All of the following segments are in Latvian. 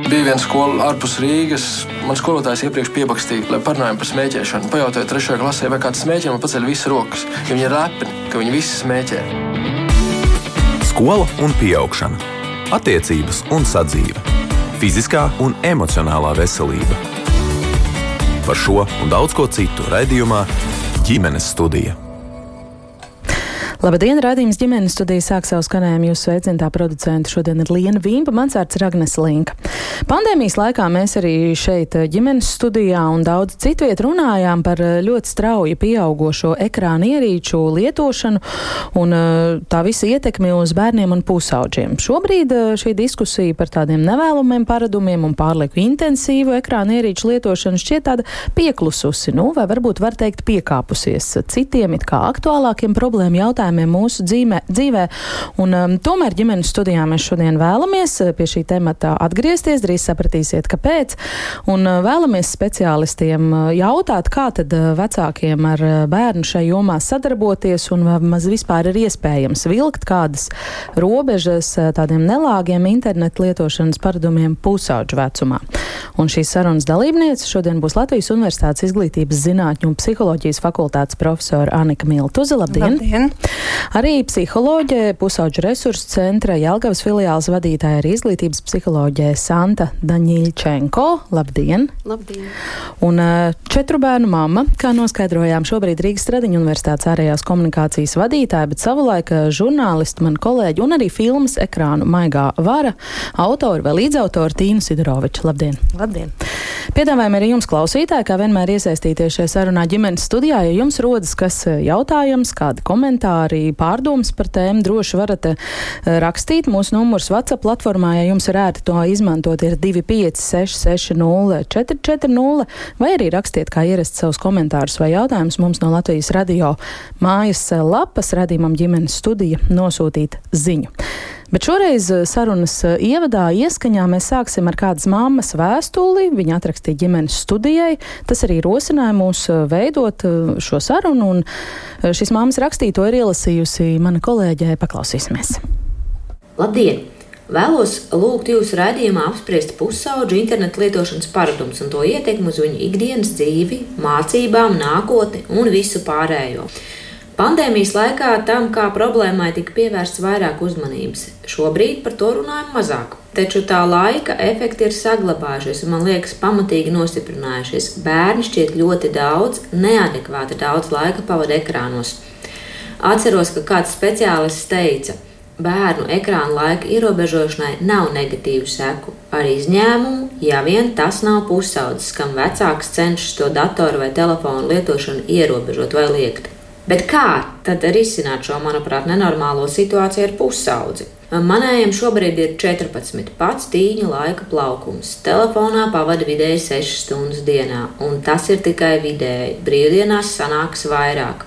Bija viena skola ārpus Rīgas. Man skolotājs iepriekš piebakstīja, lai parunājam par smēķēšanu. Pajautāju 3. klasē, vai kāds smēķē, man paceļ visas rokas. Ja viņi ir lepni, ka viņi visi smēķē. Skola un pieaugšana. Attiecības un sadzīve. Fiziskā un emocionālā veselība. Par šo un daudz ko citu raidījumā Ģimenes studija. Labdien, raidījums Ģimenes studija sāk savu skanējumu. Jūsu sveicinātā producenta šodien ir Liena Vīmba, mans vārds ir Agnese Linka. Pandēmijas laikā mēs arī šeit Ģimenes studijā un daudz citviet runājām par ļoti strauji pieaugošo ekrāna ierīču lietošanu un tā visa ietekmi uz bērniem un pusaudžiem. Šobrīd šī diskusija par tādiem nevēlamiem paradumiem un pārlieku intensīvu ekrāna ierīču lietošanu šķiet tāda pieklususi, vai varbūt var teikt piekāpusies citiem it kā aktuālākiem problēmu jautājumiem mūsu dzīvē. Un tomēr Ģimenes studijā mēs šodien vēlamies pie šī temata atgriezties, drīz sapratīsiet, kāpēc. Un vēlamies speciālistiem jautāt, kā tad vecākiem ar bērnu šai jomā sadarboties un maz vispār ir iespējams vilkt kādas robežas tādiem nelāgiem internetu lietošanas paradumiem pusauģu vecumā. Un šīs sarunas dalībniece šodien būs Latvijas Universitātes izglītības zinātņu un psiholoģijas fakultātes profesora Anika Miltuze. Labdien! Labdien! Arī psiholoģē, pusauģu resursu centra Jelgavas filiāles vadītāja arī izglītības psiholoģē Santa Daņiļčenko. Labdien! Labdien! Un 4 bērnu mamma, kā noskaidrojām, šobrīd Rīgas Stradiņu Universitātes ārējās komunikācijas vadītāja, bet savulaik žurnālisti, mani kolēģi un arī filmas ekrānu maigā vara autori vai līdzautori Tīna Sidoroviča. Labdien! Labdien! Piedāvājam arī jums, klausītāji, kā vienmēr iesaistīties šajā sarunā Ģimenes studijā. Ja jums rodas kas jautājums, kādi komentāri, pārdomas par tēmu, droši varat rakstīt. Mūsu numurs WhatsApp platformā, ja jums ir ērti to izmantot, ir 256 440, vai arī rakstiet, kā ierast savus komentārus vai jautājumus mums no Latvijas radio mājas lapas radījumam Ģimenes studija nosūtīt ziņu. Bet šoreiz sarunas ievadā ieskaņā mēs sāksim ar kādas mammas vēstuli. Viņa atrakstīja Ģimenes studijai. Tas arī rosināja mūs veidot šo sarunu, un šis mammas rakstīto ir ielasījusi mana kolēģe. Paklausīsimies. Labdien! Vēlos lūgt jūsu raidījumā apspriest pusauģu internetu lietošanas paradumus un to ietekmi uz viņu ikdienas dzīvi, mācībām, nākotni un visu pārējo. Pandēmijas laikā tam kā problēmai tika pievērsts vairāk uzmanības. Šobrīd par to runājam mazāk. Taču tā laika efekti ir saglabājušies un, man liekas, pamatīgi nostiprinājušies. Bērni šķiet ļoti daudz, neadekvāti daudz laika pavada ekrānos. Atceros, ka kāds speciālists teica, bērnu ekrāna laika ierobežošanai nav negatīvu seku. Ar izņēmumu, ja vien tas nav pusaudzis, kam vecāks cenšas to datoru vai telefonu lietošanu ierobežot vai liekt. Bet kā tad risināt šo, manuprāt, nenormālo situāciju ar pusaudzi? Manējiem šobrīd ir 14, pats tīņa laika plaukums. Telefonā pavada vidēji 6 stundas dienā, un tas ir tikai vidēji. Brīvdienās sanāks vairāk.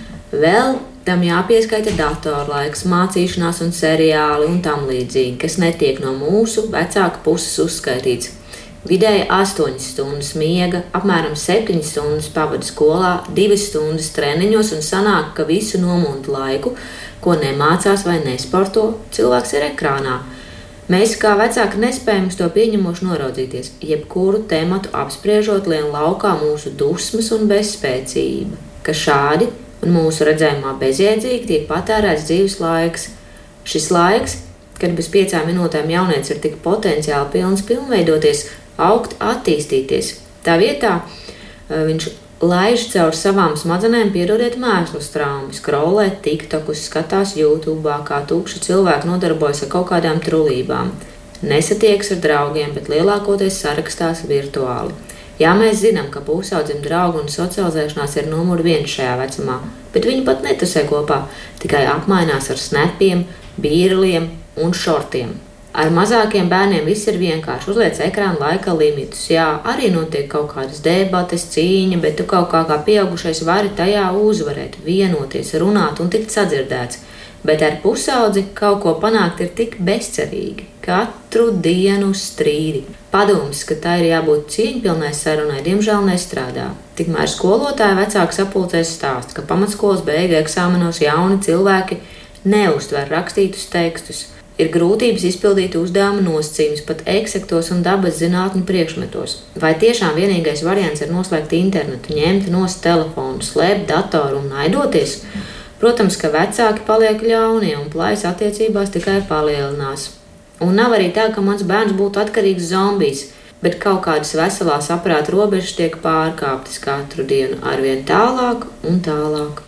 Vēl tam jāpieskaita datorlaiks, mācīšanās un seriāli un tam līdzīgi, kas netiek no mūsu vecāka puses uzskaitīts. Vidēji 8 stundas miega, apmēram 7 stundas pavada skolā, 2 stundas treniņos un sanāk, ka visu nomuntu laiku, ko nemācās vai nesporto, cilvēks ir ekrānā. Mēs kā vecāki nespējam uz to pieņemoši noraudzīties, jebkuru tematu apspriežot lien laukā mūsu dusmas un bezspēcība, ka šādi un mūsu redzējumā bezjēdzīgi tiek patērēts dzīves laiks. Šis laiks, kad bez 5 minūtēm jaunietis ir tik potenciāli pilns pilnveidoties, augt, attīstīties. Tā vietā viņš laiž caur savām smadzenēm, piedodiet mēslu straumi, skrolē TikTokus, skatās YouTube, kā tūkši cilvēki nodarbojas ar kaut kādām trulībām. Nesatieks ar draugiem, bet lielākoties sarakstās virtuāli. Jā, mēs zinām, ka pusaudzim draugu un socializēšanās ir numur 1 šajā vecumā, bet viņi pat netusē kopā, tikai apmainās ar snapiem, bīrliem un šortiem. Ar mazākiem bērniem viss ir vienkārši. Uzliec ekrāna laika limitus. Jā, arī notiek kaut kādas debates, cīņa, bet tu kaut kā pieaugušais vari tajā uzvarēt, vienoties, runāt un tikt sadzirdēts. Bet ar pusaudzi kaut ko panākt ir tik bezcerīgi. Katru dienu strīdi. Padoms, ka tā ir jābūt cieņpilnai sarunai, diemžēl nestrādā. Tikmēr skolotāji vecāku sapulcēs stāsta, ka pamatskolas beigu eksāmenos jauni cilvēki neuztver rakstītus tekstus. Ir grūtības izpildīt uzdevuma nosacījumus pat eksaktos un dabas zinātņu priekšmetos. Vai tiešām vienīgais variants ir noslēgt internetu, ņemt nost telefonu, slēpt datoru un naidoties? Protams, ka vecāki paliek ļaunie un plājas attiecībās tikai palielinās. Un nav arī tā, ka mans bērns būtu atkarīgs zombijs, bet kaut kādas veselā saprāta robežas tiek pārkāptas katru dienu arvien tālāk un tālāk.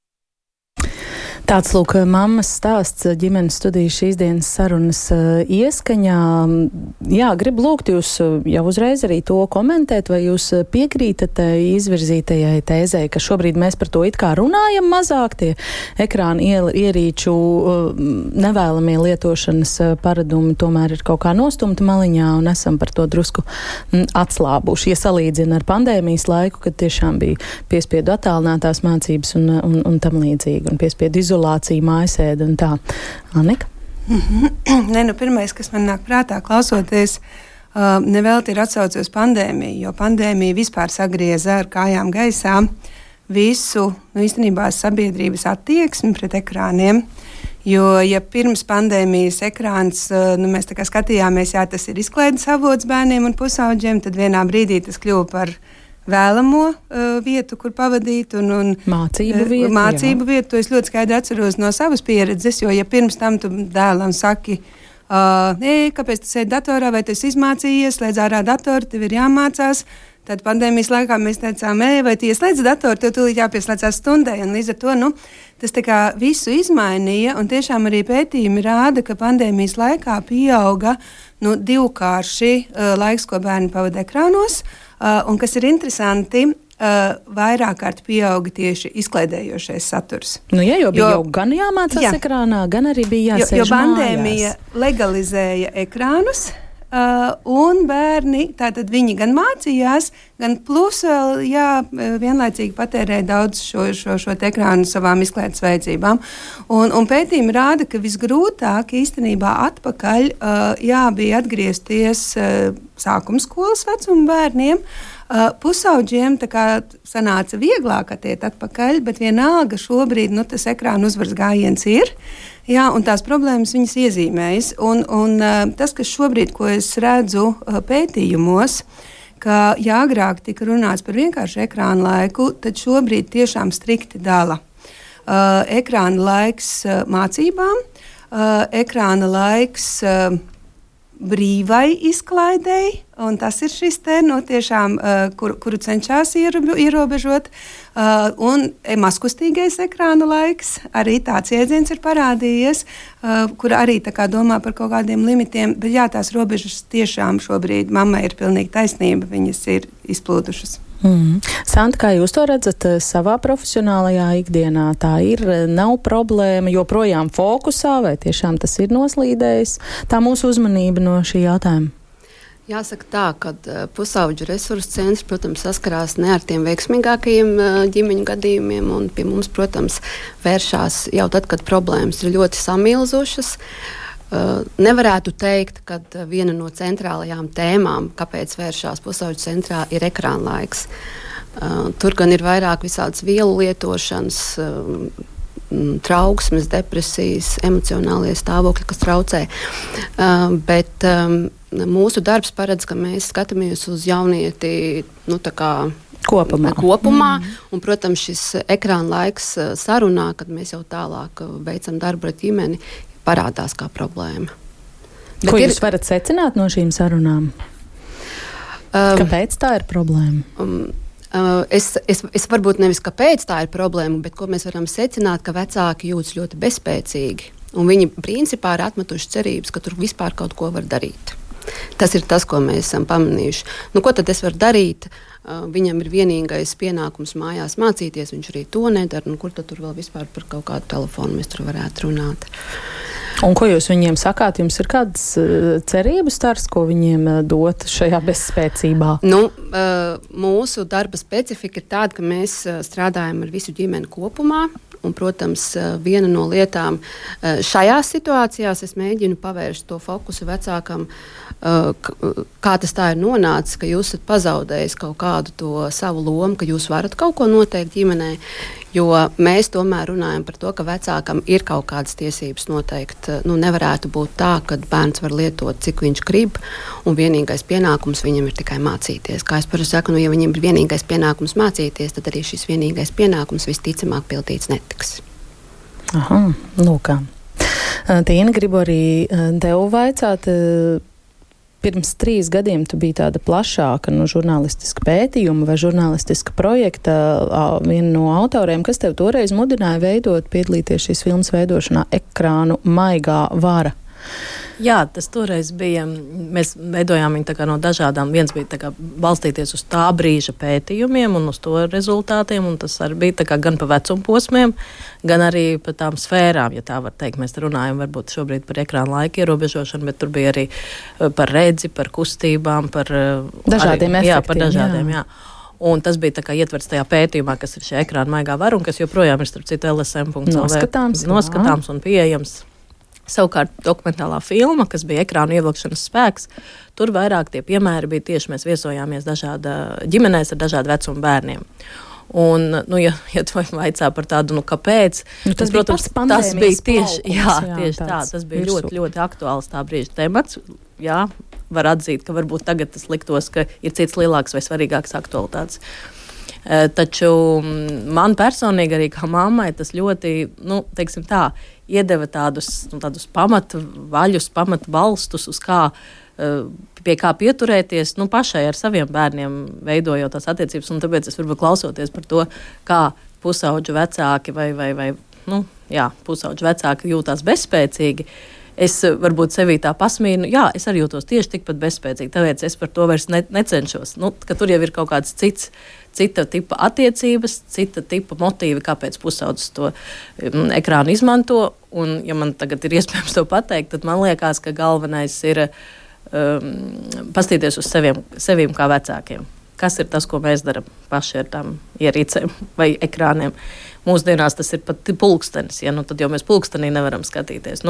Tāds, lūk, mammas stāsts ģimenes studijas šīs dienas sarunas ieskaņā. Jā, gribu lūgt jūs jau uzreiz arī to komentēt, vai jūs piekrītat izvirzītajai tēzei, ka šobrīd mēs par to it kā runājam mazāk, tie ekrāna ierīču nevēlamie lietošanas paradumi tomēr ir kaut kā nostumti maliņā un esam par to drusku atslābuši. Ja salīdzina ar pandēmijas laiku, kad tiešām bija piespiedu attālinātās mācības un tam līdzīgi, un piespiedu izolācija, mājasēde un tā. Annika? Nē, pirmais, kas man nāk prātā klausoties, nevelti ir atsauce uz pandēmiju, jo pandēmija vispār sagrieza ar kājām gaisā visu, īstenībā sabiedrības attieksmi pret ekrāniem. Jo, ja pirms pandēmijas ekrāns, mēs tā kā skatījāmies, jā, tas ir izklaides avots bērniem un pusauģiem, tad vienā brīdī tas kļuva par vēlamo vietu, kur pavadīt un mācību vietu. To es ļoti skaidri atceros no savas pieredzes, jo ja pirms tam tu dēlam saki, kāpēc tu sēdi datorā, vai tu esi izmācījies, slēdz ārā datoru, tev ir jāmācās. Tad pandēmijas laikā mēs teicām, vai tu ieslēdz datoru, tev tūlīt jāpieslēdzās stundai, un līdz ar to, tas tā kā visu izmainīja, un tiešām arī pētījumi rāda, ka pandēmijas laikā pieauga divkārši laiks, ko bērni pavada ekrānos, un kas ir interesanti, vairāk kārt pieauga tieši izklaidējošais saturs. Jo bija jau gan jāmācās ekrānā, gan arī bija jāsēž jo pandēmija legalizēja ekrānus, un bērni, tātad viņi gan mācījās, gan plus vēl, vienlaicīgi patērēja daudz šo ekrānu savām izklaides vajadzībām. Un pētījumi rāda, ka visgrūtāk īstenībā atpakaļ bija atgriezties sākumskolas vecuma bērniem. Pusauģiem tā kā sanāca vieglāk attiet atpakaļ, bet vienalga šobrīd tas ekrāna uzvaras gājiens ir. Jā, un tās problēmas viņas iezīmējas. Un tas, kas šobrīd, ko es redzu pētījumos, ka agrāk tika runāts par vienkāršu ekrāna laiku, tad šobrīd tiešām strikti dala ekrāna laiks mācībām, ekrāna laiks brīvai izklaidei, un tas ir šis tiešām, kuru cenšas ierobežot, un mazkustīgais ekrāna laiks, arī tāds jēdziens ir parādījies, kur arī tā kā domā par kaut kādiem limitiem, bet jā, tās robežas tiešām šobrīd mammai ir pilnīgi taisnība, viņas ir izplūdušas. Santa, kā jūs to redzat savā profesionālajā ikdienā? Tā ir, nav problēma, joprojām fokusā, vai tiešām tas ir noslīdējis tā mūsu uzmanība no šī jautājuma? Jāsaka tā, ka pusauģu resursu centrs, protams, saskarās ne ar tiem veiksmīgākajiem ģimeņu gadījumiem, un pie mums, protams, vēršās jau tad, kad problēmas ir ļoti samilzušas. Nevarētu teikt, ka viena no centrālajām tēmām, kāpēc vēršās pusauģu centrā, ir ekrāna laiks. Tur gan ir vairāk visādas vielu lietošanas, trauksmes, depresijas, emocionālie stāvokļi, kas traucē. Bet mūsu darbs paredz, ka mēs skatāmies uz jaunieti kopumā. Un, protams, šis ekrāna laiks sarunā, kad mēs jau tālāk veicam darbu ar ģimeni, parādās kā problēma. Ko jūs varat secināt no šīm sarunām? Kāpēc tā ir problēma? Es varbūt nevis kāpēc tā ir problēma, bet ko mēs varam secināt, ka vecāki jūtas ļoti bezspēcīgi. Un viņi principā ir atmetuši cerības, ka tur vispār kaut ko var darīt. Tas ir tas, ko mēs esam pamanījuši. Ko tad es varu darīt? Viņam ir vienīgais pienākums mājās mācīties, viņš arī to nedara. Kur tad tur vēl vispār par kaut kādu telefonu mēs tur varētu runāt? Un ko jūs viņiem sakāt? Jums ir kādas cerības stars, ko viņiem dot šajā bezspēcībā? Mūsu darba specifika ir tāda, ka mēs strādājam ar visu ģimeni kopumā. Un, protams, viena no lietām šajās situācijās es mēģinu pavērst to fokusu vecākam, kā tas tā ir nonācis, ka jūs esat pazaudējis kaut kādu to savu lomu, ka jūs varat kaut ko noteikt ģimenē. Jo mēs tomēr runājam par to, ka vecākam ir kaut kādas tiesības noteikt. Nevarētu būt tā, ka bērns var lietot, cik viņš grib, un vienīgais pienākums viņam ir tikai mācīties. Kā es parasti saku, ja viņam ir vienīgais pienākums mācīties, tad arī šis vienīgais pienākums visticamāk pildīts netiks. Aha, kā. Tīna, gribu arī tev vaicāt. Pirms 3 gadiem tu biji tāda plašāka žurnālistiska pētījuma vai žurnālistiska projekta viena no autoriem, kas tev toreiz mudināja piedalīties šīs filmas veidošanā Ekrānu maigā vara. Jā, tas toreiz bija, mēs veidojām viņu tā kā no dažādām, viens bija tā kā balstīties uz tā brīža pētījumiem un uz to rezultātiem, un tas arī bija tā kā gan pa vecumposmiem, gan arī pa tām sfērām, ja tā var teikt. Mēs runājam varbūt šobrīd par ekrāna laika ierobežošanu, bet tur bija arī par redzi, par kustībām, par dažādiem efektiem. Jā, par dažādiem, jā. Un tas bija tā kā ietverts tajā pētījumā, kas ir šī ekrāna maigā vara un kas joprojām ir starp citu LSM.lv noskatāms un pieejams. Savukārt dokumentālā filma, kas bija ekrānu ievilkšanas spēks, tur vairāk tie piemēri bija tieši mēs viesojāmies ģimenēs ar dažādu vecumu bērniem. Un, ja tu vaicā par tādu, kāpēc, tas, protams, tas bija tieši, tieši tā, tas bija ļoti, ļoti aktuāls tā brīža temats. Jā, var atzīt, ka varbūt tagad tas liktos, ka ir cits lielāks vai svarīgāks aktualitātes. Taču man personīgi arī kā mammai tas ļoti, teiksim tā, iedeva tādus pamatvaļus, pamatbalstus, uz pie kā pieturēties, pašai ar saviem bērniem veidojot tās attiecības, un tāpēc es varbūt klausoties par to, kā pusauģu vecāki vai pusauģu vecāki jūtās bezspēcīgi, es varbūt sevī tā pasmīnu, es arī jūtos tieši tikpat bezspēcīgi, tāpēc es par to vairs necenšos, ka tur jau ir kaut kāds cita tipa attiecības, cita tipa motīvi, kāpēc pusaudzis to ekrānu izmanto, un ja man tagad ir iespējams to pateikt, tad man liekas, ka galvenais ir pastīties uz sevīm kā vecākiem. Kas ir tas, ko mēs darām paši ar tām ierīcēm vai ekrāniem? Mūsdienās tas ir pat pulkstenis, tad jau mēs pulkstenī nevaram skatīties.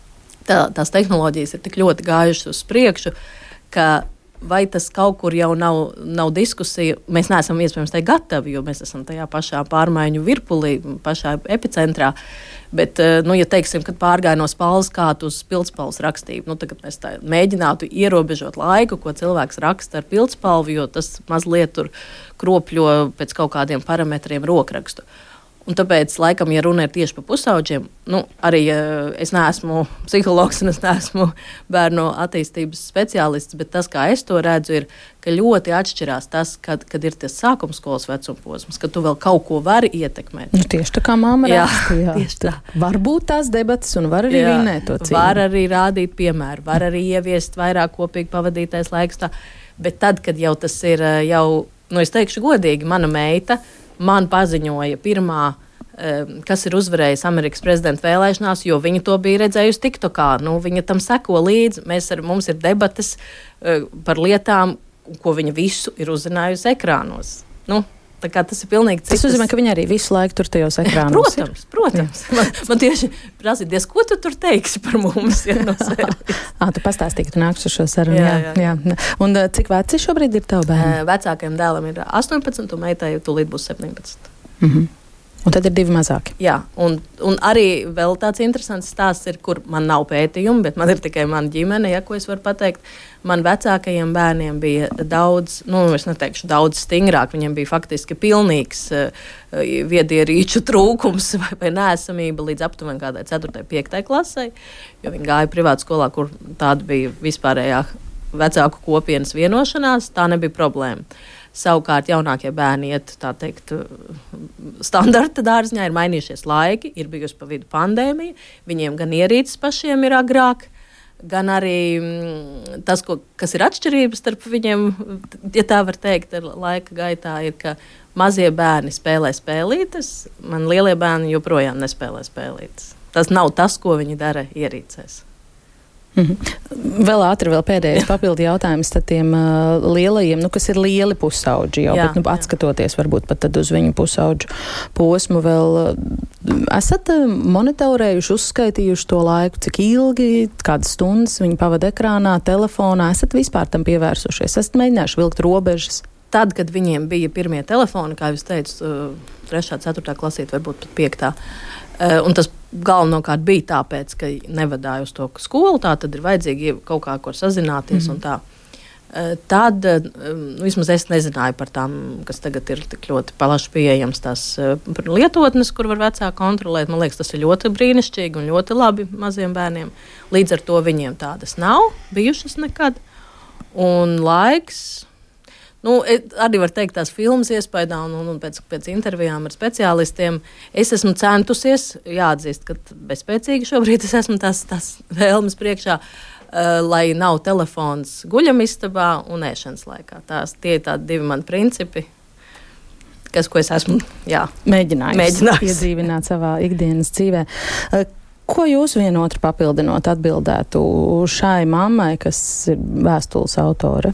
Tās tehnoloģijas ir tik ļoti gājušas uz priekšu, ka vai tas kaut kur jau nav diskusija, mēs neesam iespējams tai gatavi, jo mēs esam tajā pašā pārmaiņu virpulī, pašā epicentrā. Bet, ja teiksim, kad pārgāja no spalvas kātu uz pildspalvas rakstību, tagad mēs tā mēģinātu ierobežot laiku, ko cilvēks raksta ar pildspalvu, jo tas mazliet tur kropļo pēc kaut kādiem parametriem rokrakstu. Un tāpēc, laikam, ja runa ir tieši par pusauģiem, arī es neesmu psihologs un es neesmu bērnu attīstības speciālists, bet tas, kā es to redzu, ir, ka ļoti atšķirās tas, kad ir tas sākumskolas vecumposms, kad tu vēl kaut ko vari ietekmēt. Tieši tā kā mamma raksta, tieši tā. Var būt tās debatas un var arī vinēt to cīņu. Var arī rādīt piemēru, var arī ieviest vairāk kopīgi pavadītais laiks tā, bet tad, kad jau tas ir es teikšu godīgi, mana meita man paziņoja pirmā, kas ir uzvarējis Amerikas prezidenta vēlēšanās, jo viņa to bija redzējusi TikTokā. Viņa tam seko līdzi. Mums ir debates par lietām, ko viņa visu ir uzzinājusi ekrānos. Tā kā tas ir pilnīgi cits. Tas nozīmē, ka viņa arī visu laiku tur tajos ekrānos. Protams. Man tieši prasīties, ko tu tur teiksi par mums? Tu pastāstīji, ka tu nāks uz šo sarunu. Jā. Un cik veci šobrīd ir tavu bērni? Vecākajam dēlam ir 18, un meitai tūlīt būs 17. Un tad ir 2 mazāki. Jā, un arī vēl tāds interesants stāsts ir, kur man nav pētījumi, bet man ir tikai mana ģimene, ko es varu pateikt. Man vecākajiem bērniem bija daudz, es neteikšu daudz stingrāk, viņiem bija faktiski pilnīgs viedierīču trūkums vai neesamība līdz aptuveni kādai 4. 5. klasei, jo viņi gāja privātu skolā, kur tāda bija vispārējā vecāku kopienas vienošanās, tā nebija problēma. Savukārt jaunākie bērni iet, tā teikt, standarta dārziņā, ir mainījušies laiki, ir bijusi pa vidu pandēmija, viņiem gan ierīces pašiem ir agrāk, gan arī tas, kas ir atšķirības starp viņiem, ja tā var teikt, ar laika gaitā, ir, ka mazie bērni spēlē spēlītes, man lielie bērni joprojām nespēlē spēlītes. Tas nav tas, ko viņi dara ierīcēs. Vēl pēdējais papildu jautājums tad tiem lielajiem, kas ir lieli pusauģi jau, bet atskatoties varbūt pat tad uz viņu pusauģu posmu vēl esat monitorējuši, uzskaitījuši to laiku, cik ilgi, kādas stundas viņi pavada ekrānā, telefonā, esat vispār tam pievērsušies, esat mēģinājuši vilkt robežas? tad, kad viņiem bija pirmie telefoni, kā jūs teicu, 3., 4. klasīte, varbūt pat 5. Un tas galvenokārt bija tāpēc, ka nevadāja uz to skolu, tā tad ir vajadzīgi kaut kā, kur sazināties un tā. Tad, vismaz es nezināju par tām, kas tagad ir tik ļoti plaši pieejams, tās lietotnes, kur var vecāki kontrolēt. Man liekas, tas ir ļoti brīnišķīgi un ļoti labi maziem bērniem. Līdz ar to viņiem tādas nav bijušas nekad. Un laiks, arī var teikt tās filmas iespējā un pēc intervijām ar speciālistiem, es esmu centusies, jāatzīst, ka bezspēcīgi šobrīd es esmu tās vēlmes priekšā, lai nav telefons guļamistabā un ēšanas laikā. Tie ir tādi 2 mani principi, ko es esmu mēģinājusi iedzīvināt savā ikdienas dzīvē. Ko jūs vienotru papildinot atbildētu šai mammai, kas ir vēstules autore?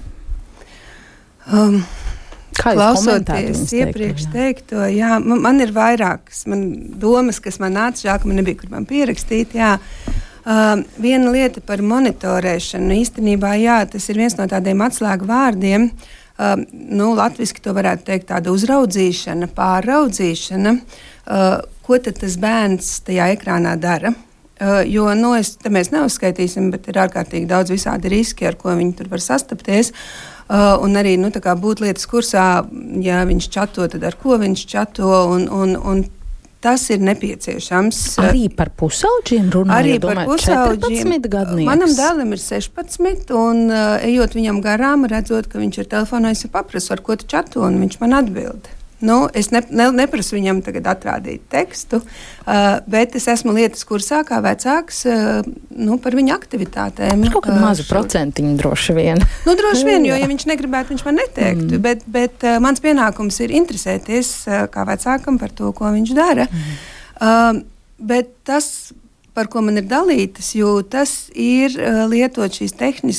Klausoties iepriekš teikto, man ir vairākas domas, kas man nāca, ka man nebija, kur man pierakstīt, viena lieta par monitorēšanu. Īstenībā, tas ir viens no tādiem atslēgu vārdiem. Latviski to varētu teikt tāda uzraudzīšana, pārraudzīšana. Ko tad tas bērns tajā ekrānā dara? Jo, mēs neuzskaitīsim, bet ir ārkārtīgi daudz visādi riski, ar ko viņi tur var sastapties. Un arī, būt lietas kursā, ja viņš čato, tad ar ko viņš čato un tas ir nepieciešams. Arī par pusauģiem runājot? Arī par pusauģiem. 14 gadnieks. Manam dēlam ir 16, un ejot viņam garām, redzot, ka viņš ir telefonā, es paprasu, ar ko tu čato, un viņš man atbild. Es neprasu viņam tagad atrādīt tekstu, bet es esmu lietas kursā kā vecāks par viņa aktivitātēm. Kaut kādu mazu procentiņu droši vien. Droši vien, jo ja viņš negribētu, viņš man neteiktu, bet mans pienākums ir interesēties kā vecākam par to, ko viņš dara. Bet tas, par ko man ir dalītas jūtas, ir lietot šīs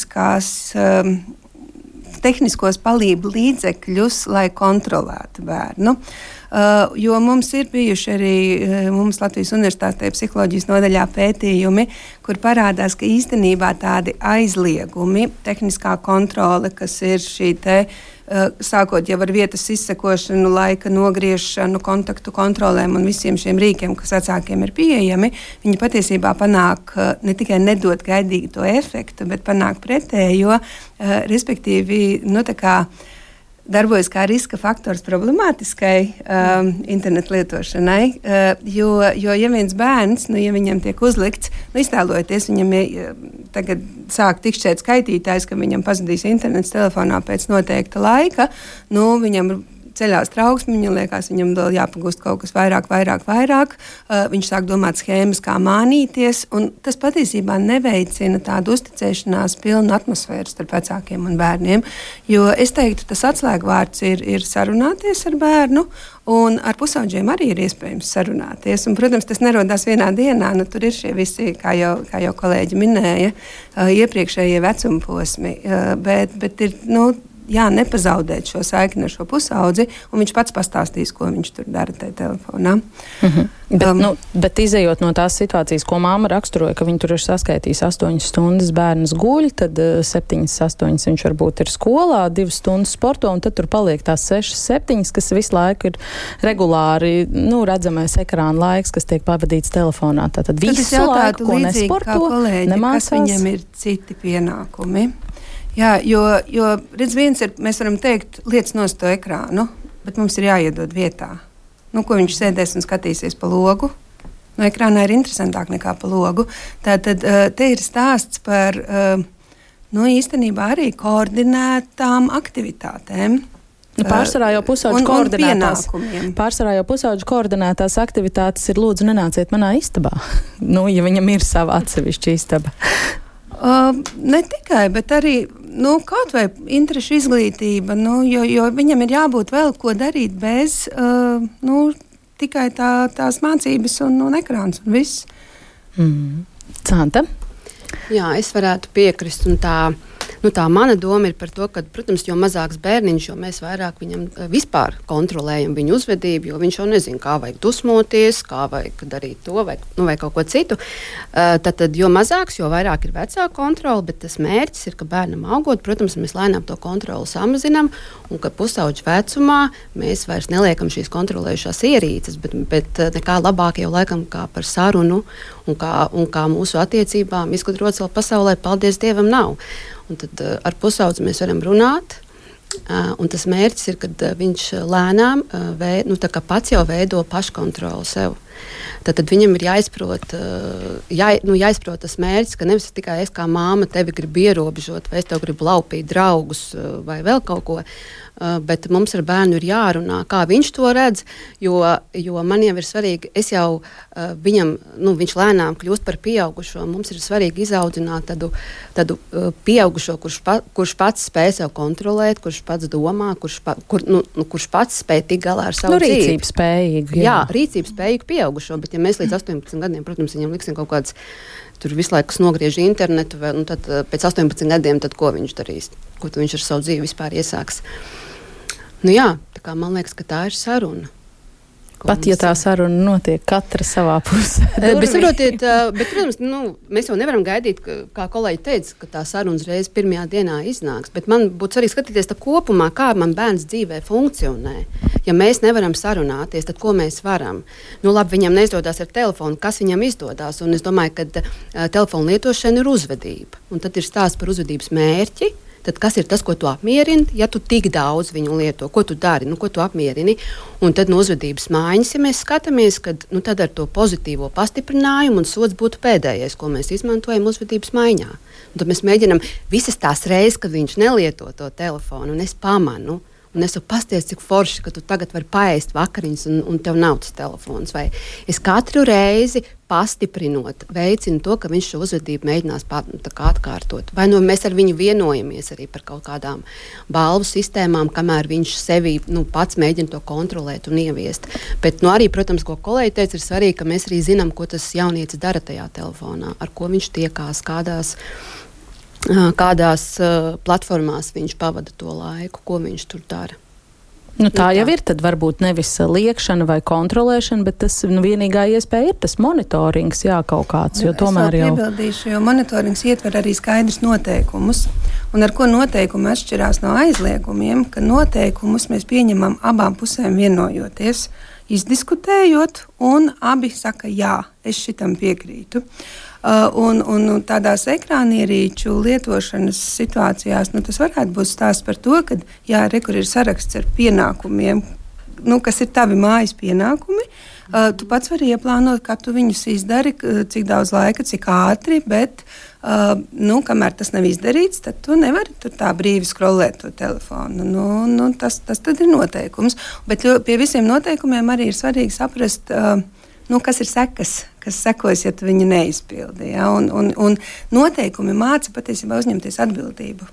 tehniskos palību līdzekļus, lai kontrolētu bērnu. Jo mums ir bijuši arī Latvijas Universitātē psiholoģijas nodaļā pētījumi, kur parādās, ka īstenībā tādi aizliegumi, tehniskā kontrole, kas ir šī sākot jau ar vietas izsekošanu, laika nogriešanu, kontaktu kontrolēm un visiem šiem rīkiem, kas vecākiem ir pieejami, viņi patiesībā panāk ne tikai nedot gaidīgi to efektu, bet panāk pretējo, respektīvi, darbojas kā riska faktors problemātiskai internetu lietošanai, jo ja viens bērns, ja viņam tiek uzlikts, iztēlojoties, viņam tagad sāk tikšķēt skaitītājs, ka viņam pazudīs internets telefonā pēc noteikta laika, viņam ceļās trauksme, viņam liekas, viņam vēl jāpagūst kaut kas vairāk. Viņš sāk domāt schēmas, kā mānīties, un tas patiesībā neveicina tādu uzticēšanās pilnu atmosfēru starp vecākiem un bērniem, jo es teiktu, tas atslēgvārds ir sarunāties ar bērnu, un ar pusauģiem arī ir iespējams sarunāties. Un, protams, tas nerodās vienā dienā, tur ir šie visi, kā jau kolēģi minēja, iepriekšējie vecuma posmi, bet ir, nepazaudēt šo saikni ar šo pusaudzi, un viņš pats pastāstīs, ko viņš tur dara tajā telefonā. Bet izejot no tās situācijas, ko māma raksturoja, ka viņi tur ir saskaitījis 8 stundas bērns guļ, tad 7-8 viņš varbūt ir skolā, 2 stundas sporto, un tad tur paliek tās 6-7, kas visu laiku ir regulāri, redzamais ekrāna laiks, kas tiek pavadīts telefonā. Tātad visu laiku, ko nesporto, nemācās. Kas viņam ir citi pienākumi. Jā, jo redz, viens ir, mēs varam teikt, lietas nost to ekrānu, bet mums ir jāiedod vietā. Ko viņš sēdēs un skatīsies pa logu? Ekrānā ir interesantāk nekā pa logu. Tātad te ir stāsts par, īstenībā arī koordinētām aktivitātēm. Pārsvarā jau pusauģu koordinētās aktivitātes ir lūdzu nenāciet manā istabā, ja viņam ir sava atsevišķa istaba. Ne tikai, bet arī kaut vai interešu izglītība, jo viņam ir jābūt vēl ko darīt bez tikai tās mācības un ekrāns un viss. Santa? Jā, es varētu piekrist, un tā Tā mana doma ir par to, ka, protams, jo mazāks bērniņš, jo mēs vairāk viņam vispār kontrolējam viņu uzvedību, jo viņš jau nezina, kā vajag dusmoties, kā vajag darīt to vai kaut ko citu. Tad, jo mazāks, jo vairāk ir vecāka kontrole, bet tas mērķis ir, ka bērnam augot, protams, mēs lēnām to kontroli samazinām, un ka pusauģa vecumā mēs vairs neliekam šīs kontrolējušās ierīces, bet nekā labāk jau laikam kā par sarunu un kā mūsu attiecībām izgudrots vēl pasaulē, paldies Dievam, nav. Un tad ar pusaudzi mēs varam runāt, un tas mērķis ir, kad viņš lēnām pats jau veido paškontroli sev. Tad viņam ir jāizprot tas mērķis, ka nevis tikai es kā māma tevi gribu ierobežot, vai es tev gribu laupīt draugus vai vēl kaut ko, bet mums ar bērnu ir jārunā, kā viņš to redz, jo man jau ir svarīgi, viņš lēnām kļūst par pieaugušo, mums ir svarīgi izaudzināt tādu pieaugušo, kurš pats spēj sev kontrolēt, kurš pats domā, kurš pats spēj tikt galā ar savu dzīvi. Rīcības spējīgu. Jā, rīcības spējīgu pieaugušo, bet ja mēs līdz 18 gadiem, protams, viņam liksim kaut kāds tur visu laiku nogriež internetu, tad pēc 18 gadiem, tad ko viņš darīs? Ko viņš ar savu dzīvi vispār iesāks? Tā kā man liekas, ka tā ir saruna. Pat ja tā saruna notiek katra savā pusē. Bet, saprotiet, protams, mēs jau nevaram gaidīt, kā kolēģi teica, ka tā saruna uzreiz pirmajā dienā iznāks. Bet man būtu svarīgi skatīties tā kopumā, kā man bērns dzīvē funkcionē. Ja mēs nevaram sarunāties, tad ko mēs varam? Labi, viņam neizdodas ar telefonu, kas viņam izdodas? Un es domāju, ka telefonu lietošana ir uzvedība. Un tad ir stāsts par uzvedības mērķi. Tad kas ir tas, ko tu apmierini, ja tu tik daudz viņu lieto? Ko tu dari, ko tu apmierini? Un tad no uzvedības maiņas, ja mēs skatāmies, tad ar to pozitīvo pastiprinājumu un sods būtu pēdējais, ko mēs izmantojam uzvedības maiņā. Un tad mēs mēģinam visas tās reizes, kad viņš nelieto to telefonu, un es pamanu, un es varu pasties, cik forši, ka tu tagad vari paēst vakariņas, un tev nav tas telefons. Vai es katru reizi pastiprinot, veicinu to, ka viņš šo uzvedību mēģinās atkārtot. Vai mēs ar viņu vienojamies arī par kaut kādām balvu sistēmām, kamēr viņš sevi pats mēģina to kontrolēt un ieviest. Bet arī, protams, ko kolēģi teica, ir svarīgi, ka mēs arī zinām, ko tas jaunietis dara tajā telefonā, ar ko viņš tiekās, kādās platformās viņš pavada to laiku, ko viņš tur dara. Tā jau ir, tad varbūt nevis liekšana vai kontrolēšana, bet tas vienīgā iespēja ir tas monitorings, kaut kāds, jo tomēr jau... Es piebildīšu, jo monitorings ietver arī skaidrs noteikumus, un ar ko noteikumi atšķirās no aizliegumiem, ka noteikumus mēs pieņemam abām pusēm vienojoties, izdiskutējot, un abi saka, jā, es šitam piekrītu. Un tādās ekrānierīču lietošanas situācijās tas varētu būt stāsts par to, ka, kur ir saraksts ar pienākumiem, kas ir tavi mājas pienākumi, tu pats vari ieplānot, kā tu viņus izdari, cik daudz laika, cik ātri, bet, kamēr tas nav izdarīts, tad tu nevari tur tā brīvi scrollēt to telefonu. Tas tad ir noteikums. Bet pie visiem noteikumiem arī ir svarīgi saprast, kas ir sekas, kas sekos, ja tu viņu neizpildi. Ja? Un noteikumi māca patiesībā uzņemties atbildību.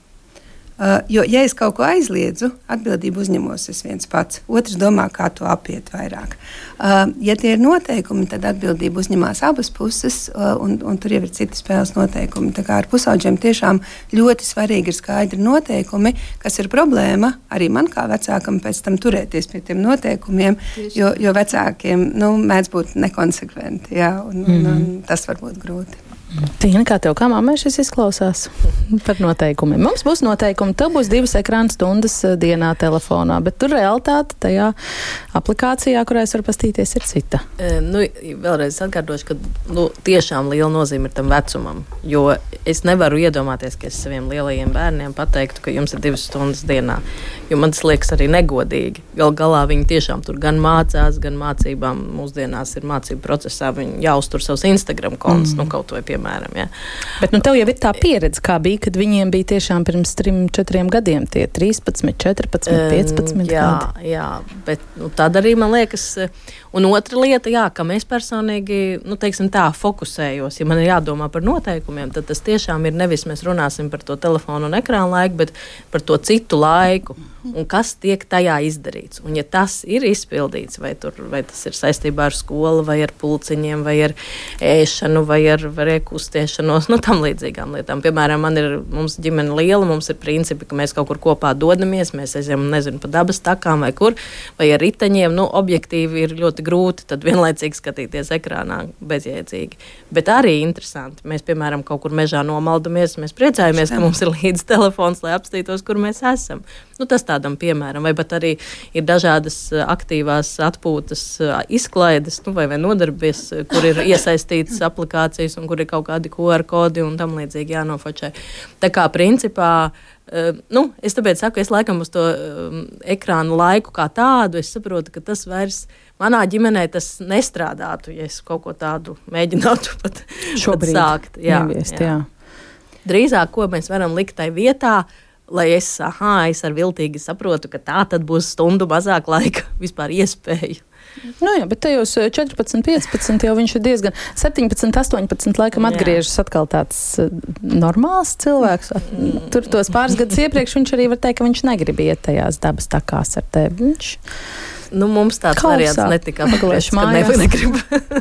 Jo, ja es kaut ko aizliedzu, atbildību uzņemos es viens pats. Otrs domā, kā to apiet vairāk. Ja tie ir noteikumi, tad atbildību uzņemās abas puses, un tur jau ir citi spēles noteikumi. Tā kā ar pusauģiem tiešām ļoti svarīgi ir skaidri noteikumi, kas ir problēma arī man kā vecākam pēc tam turēties pie tiem noteikumiem, jo vecākiem mēdz būt nekonsekventi, un tas var būt grūti. Tīna, kā tev kā mammai šis izklausās par noteikumiem? Mums būs noteikumi, tev būs 2 ekrāna stundas dienā telefonā, bet tur realitāte tajā aplikācijā, kurā es varu pastīties, ir cita. Vēlreiz atgādāšu, ka tiešām liela nozīme ir tam vecumam, jo es nevaru iedomāties, ka es saviem lielajiem bērniem pateiktu, ka jums ir 2 stundas dienā, jo man tas liekas arī negodīgi. Galā viņi tiešām tur gan mācās, gan mācībām mūsdienās ir mācību procesā, viņi jāuztur savus Instagram kontus, kaut vai piemēram, ja. Bet tev jau ir tā pieredze, kā bija, kad viņiem bija tiešām pirms 3-4 gadiem tie 13, 14, 15 gadi. Jā, bet tad arī man liekas, un otra lieta, ka mēs personīgi, fokusējos, ja man ir jādomā par noteikumiem, tad tas tiešām ir nevis mēs runāsim par to telefonu un ekrānu laiku, bet par to citu laiku, un kas tiek tajā izdarīts. Un ja tas ir izpildīts, vai tas ir saistībā ar skolu, vai ar pulciņiem, vai ar ēšanu, vai ar kustēšanos, tam līdzīgām lietām. Piemēram, mums ģimene liela, mums ir principi, ka mēs kaut kur kopā dodamies, mēs aizjām, nezinu, pa dabas takām vai kur, vai ar riteņiem, objektīvi ir ļoti grūti tad vienlaicīgi skatīties ekrānā bezjēdzīgi. Bet arī interesanti. Mēs, piemēram, kaut kur mežā nomaldamies, mēs priecājamies, ka mums ir līdz telefons, lai apstītos, kur mēs esam. Tas tādam piemēram, vai pat arī ir dažādas aktīvās atpūtas izklaides, vai nodarbies, kur ir iesaistītas aplikācijas un kur ir kaut kādi QR kodi un tam līdzīgi jānofočē. Tā kā principā, es tāpēc saku, es laikam uz to ekrānu laiku kā tādu, es saprotu, ka tas vairs manā ģimenē tas nestrādātu, ja es kaut ko tādu mēģinātu pat sākt. Jā. Drīzāk, ko mēs varam likt tai vietā, lai es ar viltīgi saprotu, ka tā tad būs stundu mazāk laika vispār iespēju. Bet tajos 14, 15 jau viņš ir diezgan 17, 18 laikam atgriežas atkal tāds normāls cilvēks. Tur tos pāris gadus iepriekš viņš arī var teikt, ka viņš negrib iet tajās dabas takās ar tevi. Mums tāds variants netika apgležs, ka negrib.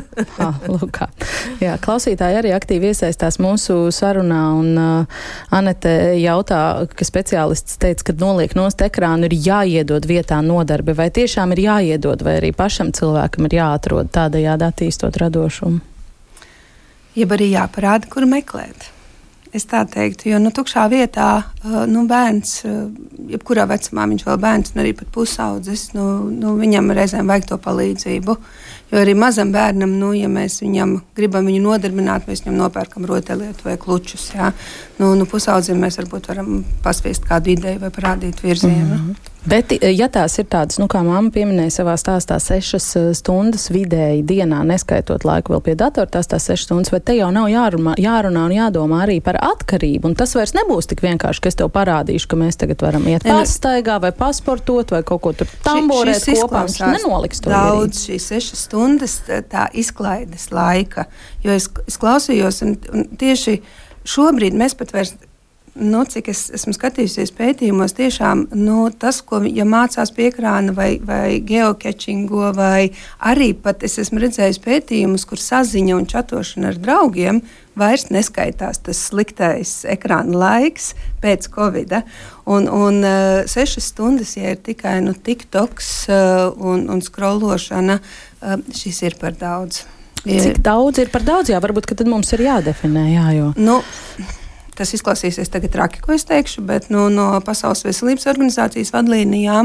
Jā, klausītāji arī aktīvi iesaistās mūsu sarunā, un Anete jautā, ka speciālists teica, ka noliek nost ekrānu ir jāiedod vietā nodarbi, vai tiešām ir jāiedod, vai arī pašam cilvēkam ir jāatrod tādējādi attīstot radošumu? Jeb arī jāparāda, kur meklēt. Es tā teiktu, jo tukšā vietā bērns, jebkurā vecumā viņš vēl bērns, un arī pat pusaudzis, viņam reizēm vajag to palīdzību. Jo arī mazam bērnam, ja mēs viņam gribam viņu nodarbināt, mēs viņam nopērkam rotaļlietu vai klučus. Jā. Pusaudzim mēs varbūt varam pasviest kādu ideju vai parādīt virzienu. Bet, ja tās ir tādas, kā mamma pieminēja savā stāstā, 6 stundas vidēji dienā, neskaitot laiku vēl pie datora, tās 6 stundas, vai te jau nav jārunā un jādomā arī par atkarību, un tas vairs nebūs tik vienkārši, ka es tev parādīšu, ka mēs tagad varam iet pastaigā vai pasportot vai kaut ko tur tamborēt kopā, viņš nenoliks to daudz šīs 6 stundas tā izklaides laika, jo es klausījos, un tieši šobrīd mēs pat vairs, cik es esmu skatījusies pētījumos, tiešām tas, ko ja mācās pie ekrāna vai geocachingo, vai arī pat es esmu redzējis pētījumus, kur saziņa un čatošana ar draugiem vairs neskaitās tas sliktais ekrāna laiks pēc Covida. Un 6 stundas, ja ir tikai TikToks un scrollošana, šis ir par daudz. Cik daudz ir par daudz? Jā, varbūt, ka tad mums ir jādefinē, jo... Tas izklausīsies tagad traki, ko es teikšu, bet no Pasaules veselības organizācijas vadlīnijām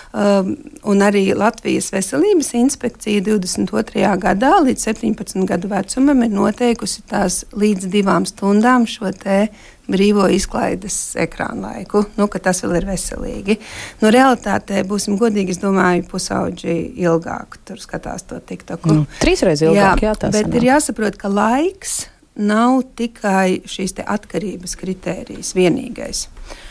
un arī Latvijas veselības inspekcija 22. gadā līdz 17 gadu vecumam ir noteikusi tās līdz 2 stundām šo te brīvo izklaides ekrāna laiku, ka tas vēl ir veselīgi. Realitātē, būsim godīgi, es domāju, pusauģi ilgāk tur skatās to TikToku. 3 reizes ilgāk, jā, tas bet ir jāsaprot, ka laiks nav tikai šīs te atkarības kritērijas vienīgais.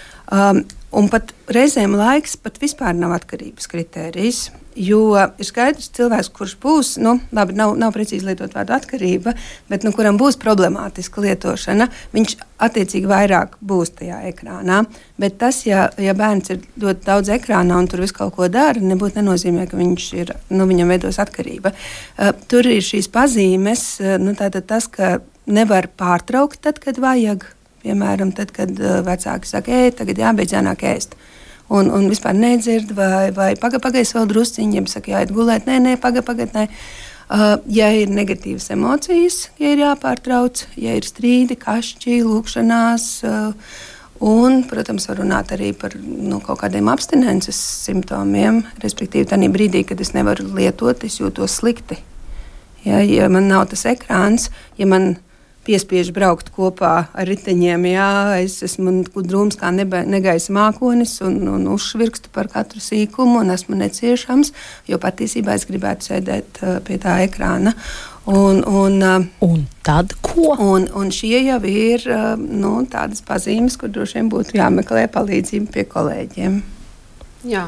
Un pat reizēm laiks pat vispār nav atkarības kritērijs, jo ir skaidrs cilvēks, kurš būs, labi, nav precīzi lietot vārdu atkarība, bet kuram būs problemātiska lietošana, viņš attiecīgi vairāk būs tajā ekrānā. Bet tas, ja bērns ir ļoti daudz ekrānā un tur visu kaut ko dara, nebūtu nenozīmē, ka viņš ir, viņam veidos atkarība. Tur ir šīs pazīmes, tātad tas, ka nevar pārtraukt tad, kad vajag. Piemēram, tad, kad vecāki saka, tagad jābeidz jānāk ēst. Un vispār nedzird, vai pagaidz vēl drusciņi, ja saka, jāiet gulēt, pagaid. Ja ir negatīvas emocijas, ja ir jāpārtrauc, ja ir strīdi, kašķi, lūkšanās, un, protams, var runāt arī par kaut kādiem abstinences simptomiem, respektīvi tādā brīdī, kad es nevaru lietot, es jūtos slikti. Ja man nav tas ekrāns, ja man piespiež braukt kopā ar riteņiem, es esmu drūms kā negaisa mākonis un uzšvirkstu par katru sīkumu un esmu neciešams, jo patiesībā es gribētu sēdēt pie tā ekrāna. Un tad ko? Un šie jau ir tādas pazīmes, kur droši vien būtu jāmeklē palīdzību pie kolēģiem. Jā,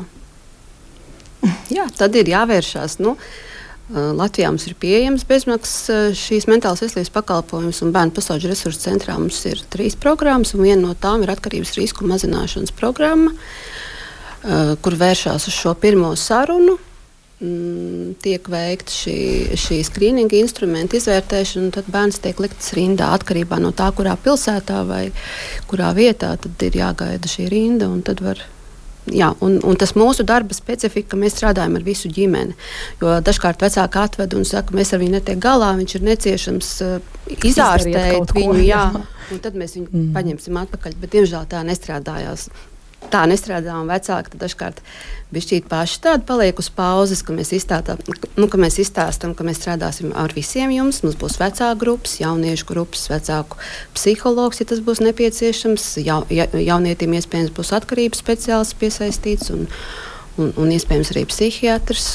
tad ir jāvēršās. Latvijā mums ir pieejams bezmaksas šīs mentālās veselības pakalpojumus, un Bērnu pusauģu resursu centrā mums ir 3 programmas, un viena no tām ir atkarības risku mazināšanas programma, kur vēršās uz šo pirmo sarunu, tiek veikta šī skrīninga instrumenta izvērtēšana, un tad bērns tiek likts rindā atkarībā no tā, kurā pilsētā vai kurā vietā tad ir jāgaida šī rinda, un tad var. Jā, un tas mūsu darba specifika, ka mēs strādājam ar visu ģimeni. Jo dažkārt vecāki atved un saka, mēs ar viņu netiek galā, viņš ir neciešams izārstēt viņu, jā, un tad mēs viņu paņemsim atpakaļ, bet diemžēl tā nestrādājās. Tā nestrādā, un vecāki tad dažkārt bišķīt paši tādi paliek uz pauzes, ka mēs izstāstam, ka mēs strādāsim ar visiem jums. Mums būs vecāku grupas, jauniešu grupas, vecāku psihologs, ja tas būs nepieciešams. Jaunietim iespējams būs atkarības speciālists piesaistīts un iespējams arī psihiatrs.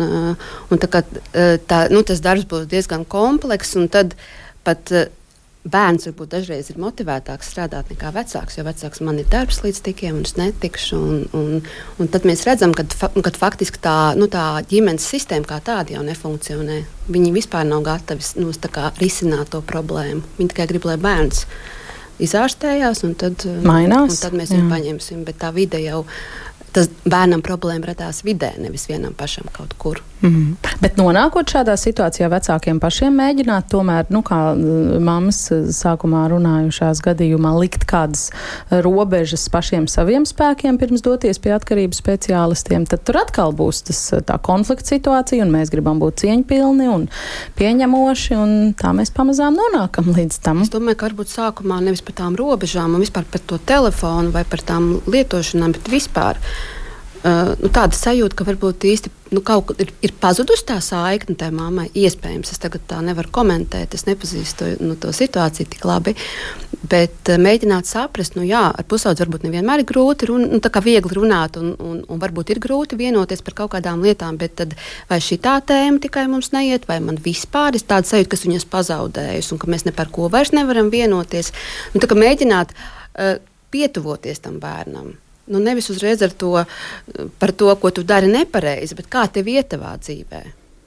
Tas darbs būs diezgan komplekss, un tad pat bērns varbūt dažreiz ir motivētāks strādāt nekā vecāks, jo vecāks man ir darbs līdz tikiem, un es netikšu. Un tad mēs redzam, ka faktiski tā ģimenes sistēma kā tāda jau nefunkcionē. Viņi vispār nav gatavi risināt to problēmu. Viņi tikai grib, lai bērns izārstējās, un tad mēs viņu paņemsim. Bet tā vide jau, tas bērnam problēma radās vidē, nevis vienam pašam kaut kur. Bet nonākot šādā situācijā vecākiem pašiem mēģināt tomēr, kā mammas sākumā runājušās gadījumā, likt kādas robežas pašiem saviem spēkiem pirms doties pie atkarības speciālistiem, tad tur atkal būs tā konflikta situācija, un mēs gribam būt cieņpilni un pieņemoši, un tā mēs pamazām nonākam līdz tam. Es domāju, ka varbūt sākumā nevis par tām robežām un vispār par to telefonu vai par tām lietošanām, bet vispār tāda sajūta, ka varbūt īsti kaut kur ir pazudusi tā saikne tai mammai. Iespējams, es tagad tā nevaru komentēt, es nepazīstu to situāciju tik labi, bet mēģināt saprast, ar pusaudzi varbūt nevienmēr ir grūti, viegli runāt, un varbūt ir grūti vienoties par kaut kādām lietām, bet tad vai šitā tēma tikai mums neiet, vai man vispār ir tāda sajūta, ka es viņas pazaudējusi, un ka mēs ne par ko vairs nevaram vienoties. Mēģināt pietuvoties tam bērnam. Nevis uzreiz par to, ko tu dari nepareizi, bet kā tev iet tavā dzīvē.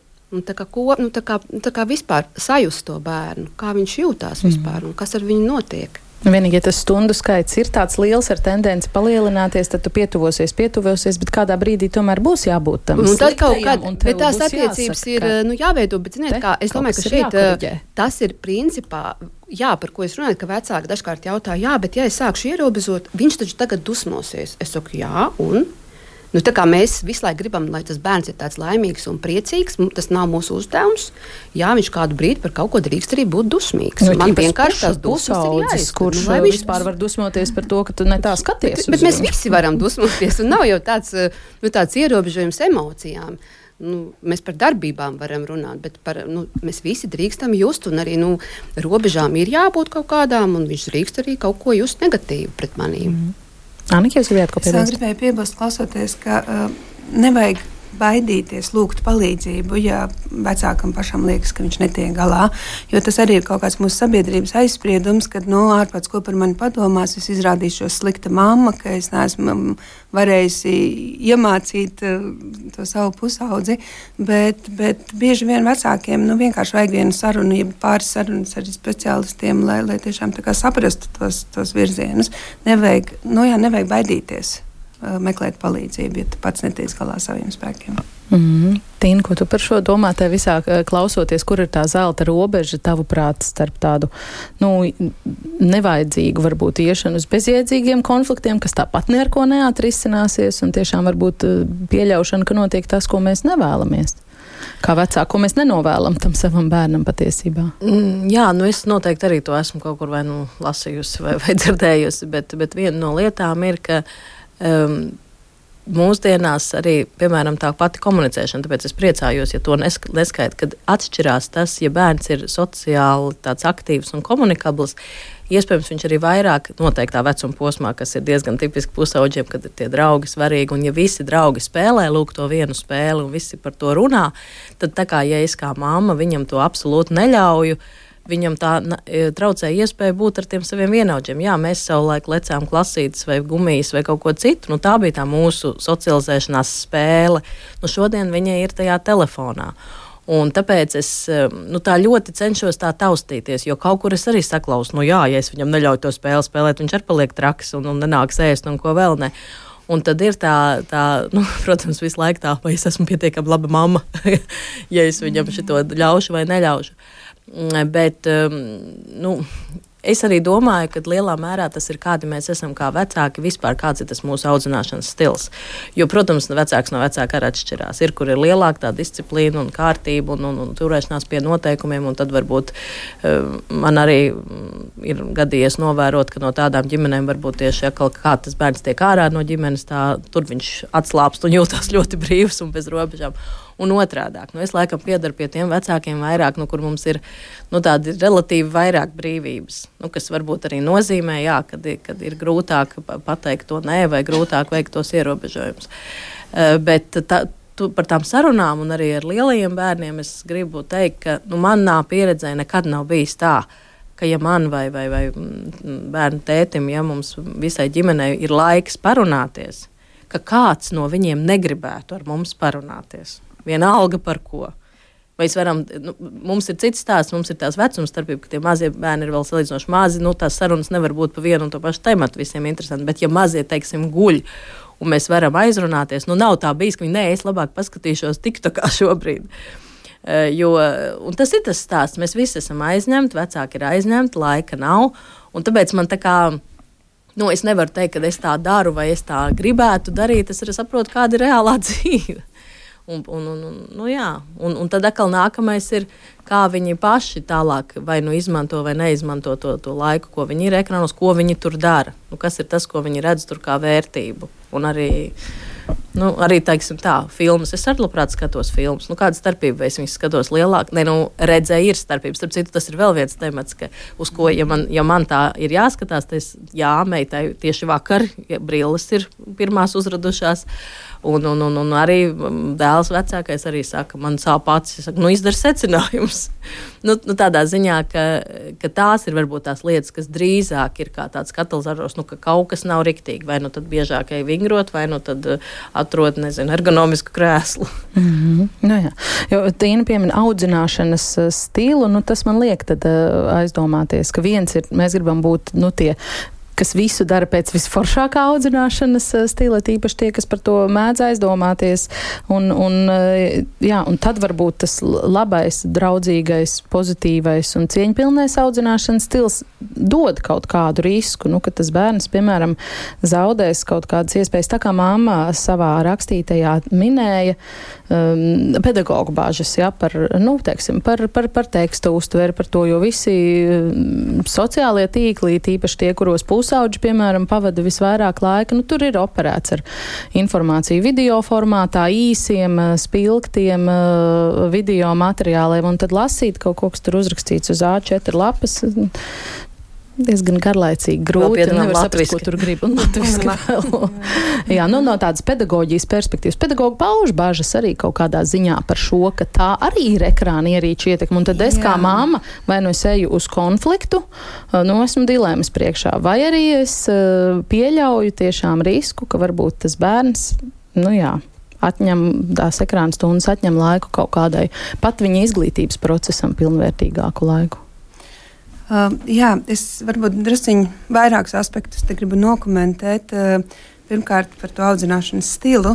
Tā kā vispār sajust to bērnu, kā viņš jūtās vispār un kas ar viņu notiek. Vienīgi, ja tas stundu skaits ir tāds liels ar tendenci palielināties, tad tu pietuvosies, bet kādā brīdī tomēr būs jābūt tam sliktajam. Bet tās attiecības ir jāveido, bet ziniet, kā es domāju, ka šeit tas ir principā, par ko es runāju, ka vecāki dažkārt jautā, bet ja es sākšu ierobežot, viņš taču tagad dusmosies. Es saku, un? Tā kā mēs visu laiku gribam, lai tas bērns ir tāds laimīgs un priecīgs, tas nav mūsu uzdevums. Viņš kādu brīdi par kaut ko drīkst arī būt dusmīgs. Man vienkārši tās dusmas ir jāiztur. Kurš vispār var dusmoties par to, ka tu ne tā skaties. Bet mēs visi varam dusmoties, un nav jau tāds ierobežojums emocijām. Mēs par darbībām varam runāt, bet mēs visi drīkstam just, un arī robežām ir jābūt kaut kādām, un viņš drīkst arī kaut ko just negatīvu pret manīm. Annika, jūs gribējāt ko piebilst? Es gribēju piebilst, klausoties, ka nevajag baidīties lūgt palīdzību, ja vecākam pašam liekas, ka viņš netiek galā, jo tas arī ir kaut kāds mūsu sabiedrības aizspriedums, kad ārpēc ko par mani padomās, es izrādīšos slikta mamma, ka es neesmu varējusi iemācīt to savu pusaudzi, bet bieži vien vecākiem vienkārši vajag vienu sarunu, ja pāris sarunas ar speciālistiem, lai tiešām tā kā saprastu tos virzienus. Nevajag baidīties meklēt palīdzību, ja tu pats netiec galā saviem spēkiem. Tīna, ko tu par šo domā, te visā klausoties, kur ir tā zelta robeža, tavuprāt, starp tādu nevajadzīgu varbūt iešanu uz bezjēdzīgiem konfliktiem, kas tāpat neko neatrisināsies, un tiešām varbūt pieļaušana, ka notiek tas, ko mēs nevēlamies. Kā vecāki, ko mēs nenovēlam tam savam bērnam patiesībā. Jā, es noteikti arī to esmu kaut kur vai lasījusi vai dzirdējusi, bet viena no lietām ir, ka mūsdienās arī, piemēram, tā pati komunicēšana, tāpēc es priecājos, ja to neskaita, kad atšķirās tas, ja bērns ir sociāli tāds aktīvs un komunikabls, iespējams, viņš arī vairāk noteiktā vecuma posmā, kas ir diezgan tipiski pusauģiem, kad ir tie draugi svarīgi, un ja visi draugi spēlē, lūk to vienu spēli, un visi par to runā, tad tā kā, ja es kā mamma viņam to absolūti neļauju, viņam tā traucēja iespēja būt ar tiem saviem vienaudžiem. Jā, mēs savulaik lecām klasītes vai gumijas vai kaut ko citu, tā bija tā mūsu socializēšanās spēle. Šodien viņa ir tajā telefonā. Un tāpēc es tā ļoti cenšos tā taustīties, jo kaut kur es arī saklausu, ja es viņam neļauju to spēli spēlēt, viņš arī paliek traks un nenāks ēst un ko vēl ne. Un tad ir tā protams, visu laiku tā, vai es esmu pietiekami laba mamma, ja es viņam šito ļaušu vai neļaušu. Bet, es arī domāju, ka lielā mērā tas ir, kādi mēs esam kā vecāki, vispār kāds ir tas mūsu audzināšanas stils. Jo, protams, vecāks no vecāka arī atšķirās. Ir, kur ir lielāka tā disciplīna un kārtība un turēšanās pie noteikumiem, un tad varbūt man arī ir gadījies novērot, ka no tādām ģimenēm varbūt tieši kā tas bērns tiek ārā no ģimenes, tur viņš atslāpst un jūtās ļoti brīvs un bez robežām. Un otrādāk, es laikam piedaru pie tiem vecākiem vairāk, kur mums ir tādi relatīvi vairāk brīvības, kas varbūt arī nozīmē, kad ir grūtāk pateikt to nē vai grūtāk veikt tos ierobežojumus. Bet par tām sarunām un arī ar lielajiem bērniem es gribu teikt, ka manā pieredzē nekad nav bijis tā, ka ja man vai bērnu tētim, ja mums visai ģimenei ir laiks parunāties, ka kāds no viņiem negribētu ar mums parunāties. Vienalga par ko. Mēs varam, mums ir cits stāsts, mums ir tās vecuma starpība, ka tie mazie bērni ir vēl salīdzinoši mazi, tās sarunas nevar būt pa vienu un to pašu tematu visiem interesanti, bet ja mazie, teiksim, guļ, un mēs varam aizrunāties, nav tā bijis, ka viņi, es labāk paskatīšos TikTokā šobrīd. Un tas ir tas stāsts, mēs visi esam aizņemti, vecāki ir aizņemti, laika nav, un tāpēc man tā kā, es nevaru teikt, ka es tā daru vai es tā gribētu darīt, es arī saprotu, kāda ir reālā dzīve. Un tad atkal nākamais ir, kā viņi paši tālāk vai izmanto vai neizmanto to laiku, ko viņi ir ekrānos, ko viņi tur dara. Kas ir tas, ko viņi redz tur kā vērtību. Un arī teiksim tā, filmas. Es arī labprāt skatos filmas. Kāda starpība, vai es viņus skatos lielāk? Redzēju ir starpības. Starp citu, tas ir vēl viens temats, uz ko, ja man tā ir jāskatās, tad meitai tieši vakar, brilles ir pirmās uzradušās. Un arī dēls vecākais arī saka, man sāp acis, izdara secinājums. Tādā ziņā, ka tās ir varbūt tās lietas, kas drīzāk ir kā tāds katalizators, ka kaut kas nav riktīgi, vai tad biežāk vingrot, vai tad atrod, ergonomisku krēslu. Jā. Jo Tīna piemina audzināšanas stilu, tas man liek tad aizdomāties, ka viens ir, mēs gribam būt, tie, kas visu dara pēc visforšākā audzināšanas stila, tīpaši tie, kas par to mēdz aizdomāties. Un tad varbūt tas labais, draudzīgais, pozitīvais un cieņpilnais audzināšanas stils dod kaut kādu risku, ka tas bērns, piemēram, zaudēs kaut kādas iespējas. Tā kā mamma savā rakstītajā minēja pedagogu bāžas, par tekstu uztveri, par to, jo visi sociālie tīkli, tīpaši tie, kuros pusauģi, piemēram, pavada visvairāk laika, tur ir operēts ar informāciju video formātā, īsiem, spilgtiem video materiāliem, un tad lasīt kaut ko, kas tur uzrakstīts uz A4 lapas, diezgan garlaicīgi, grūti, nevar saprast, ko tur grib, un latviski vēl. Jā, no tādas pedagoģijas perspektīvas. Pedagogi pauž bažas arī kaut kādā ziņā par šo, ka tā arī ir ekrāna ierīču ietekme, un tad es kā mamma vai es eju uz konfliktu, esmu dilemmas priekšā, vai arī es pieļauju tiešām risku, ka varbūt tas bērns, atņem tās ekrāna stundas, atņem laiku kaut kādai, pat viņa izglītības procesam pilnvērtīgāku laiku. Es varbūt drusciņi vairākus aspektus te gribu nokomentēt. Pirmkārt, par to audzināšanas stilu.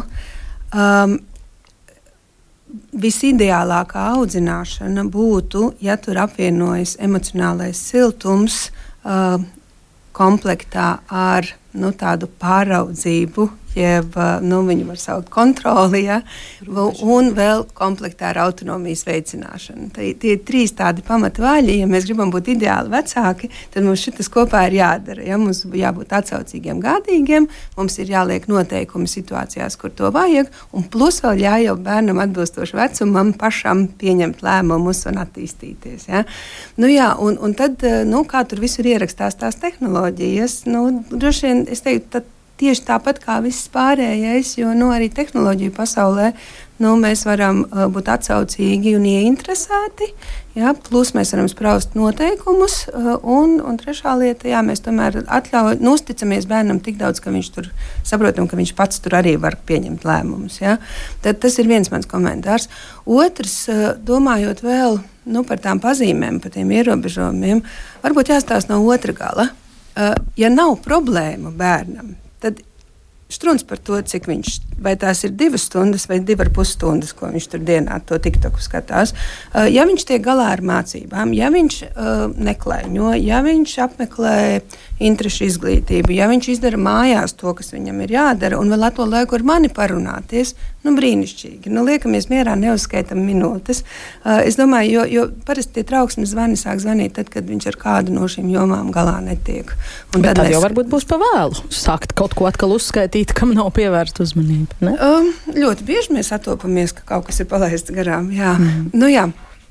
Visideālākā audzināšana būtu, ja tur apvienojas emocionālais siltums komplektā ar tādu pāraudzību, jeb viņu var saukt kontroli, un vēl komplektā ar autonomijas veicināšanu. Tie ir trīs tādi pamatvaļi. Ja mēs gribam būt ideāli vecāki, tad mums šitas kopā ir jādara. Mums jābūt atsaucīgiem, gādīgiem, mums ir jāliek noteikumi situācijās, kur to vajag, un plus vēl jāļauj bērnam atbilstoši vecumam pašam pieņemt lēmumus un attīstīties. Un tad, kā tur visur ierakstās tās tehnoloģijas, droši vien, es teiktu, tieši tāpat kā viss pārējais, jo arī tehnoloģiju pasaulē mēs varam būt atsaucīgi un ieinteresēti, plus mēs varam spraust noteikumus, un trešā lieta, mēs tomēr uzticamies bērnam tik daudz, ka viņš tur saprotam, ka viņš pats tur arī var pieņemt lēmumus. Tad tas ir viens mans komentārs. Otrs, domājot vēl par tām pazīmēm, par tiem ierobežojumiem, varbūt jāstāsta no otra gala. Ja nav problēma bērnam, tad Štruns par to, cik viņš, vai tās ir 2 stundas vai 2,5 stundas, ko viņš tur dienā to TikToku skatās. Ja viņš tiek galā ar mācībām, ja viņš neklaiņo, ja viņš apmeklē interešu izglītību, ja viņš izdara mājās to, kas viņam ir jādara, un vēl ar to laiku ar mani parunāties, brīnišķīgi. Liekamies mierā, neuzskaitam minūtes. Es domāju, jo parasti tie trauksmes zvani sāk zvanīt tad, kad viņš ar kādu no šīm jomām galā netiek. Un bet tad jau varbūt būs pa vēlu sākt kaut ko atkal uzskaitīt, kam nav pievērsta uzmanība, ne? Ļoti bieži mēs attopamies, ka kaut kas ir palaists garām, jā. Jā.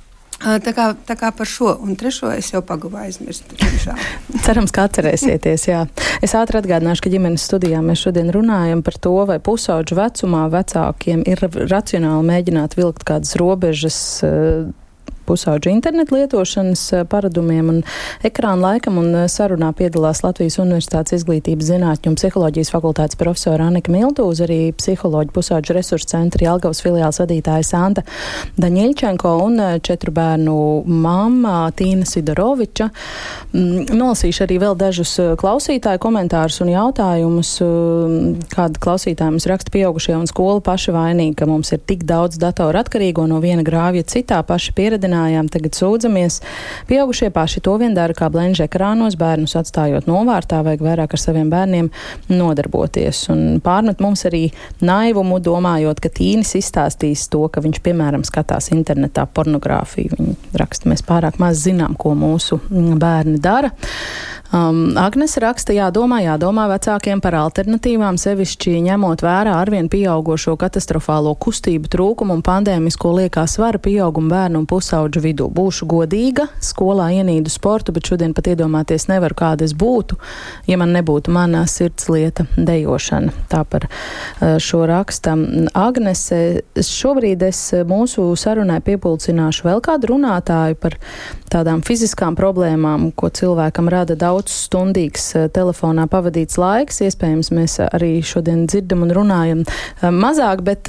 Tā kā par šo un trešo es jau pagāju aizmirst. Cerams, ka atcerēsieties, jā. Es ātri atgādināšu, ka ģimenes studijā mēs šodien runājam par to, vai pusauģu vecumā vecākiem ir racionāli mēģināt vilkt kādas robežas pusauģu internetu lietošanas paradumiem un ekrānu laikam, un sarunā piedalās Latvijas Universitātes izglītības zinātņu un psiholoģijas fakultātes profesora Annika Miltūze, arī psiholoģi pusauģu resursu centra Jelgavas filiāles vadītāja Santa Daņiļčenko un 4 bērnu mamma Tīna Sidoroviča. Nolasīšu arī vēl dažus klausītāju komentārus un jautājumus. Kāda klausītāja mums raksta: pieaugušie un skola paši vainīgi, ka mums ir tik daudz datoru atkarīgo no viena grāvja citā, paši pieredinājām, tagad sūdzamies. Pieaugušie paši to vien dara, kā blenži ekrānos, bērnus atstājot novārtā, vajag vairāk ar saviem bērniem nodarboties. Un pārmet mums arī naivumu, domājot, ka Tīnis izstāstīs to, ka viņš, piemēram, skatās internetā pornogrāfiju. Viņi raksta, mēs pārāk maz zinām, ko mūsu bērni dara. Agnes raksta, jādomā vecākiem par alternatīvām, sevišķi ņemot vērā arvien pieaugošo katastrofālo kustību trūkumu un pandēmisko liekā svara pieaugumu bērnu un pusauģu vidū. Būšu godīga, skolā ienīdu sportu, bet šodien pat iedomāties nevaru, kāda es būtu, ja man nebūtu mana sirdslieta dejošana. Tā par šo raksta Agnes. Šobrīd es mūsu sarunai piepulcināšu vēl kādu runātāju par tādām fiziskām problēmām, ko cilvēkam rada daudzstundīgs telefonā pavadīts laiks. Iespējams, mēs arī šodien dzirdam un runājam mazāk, bet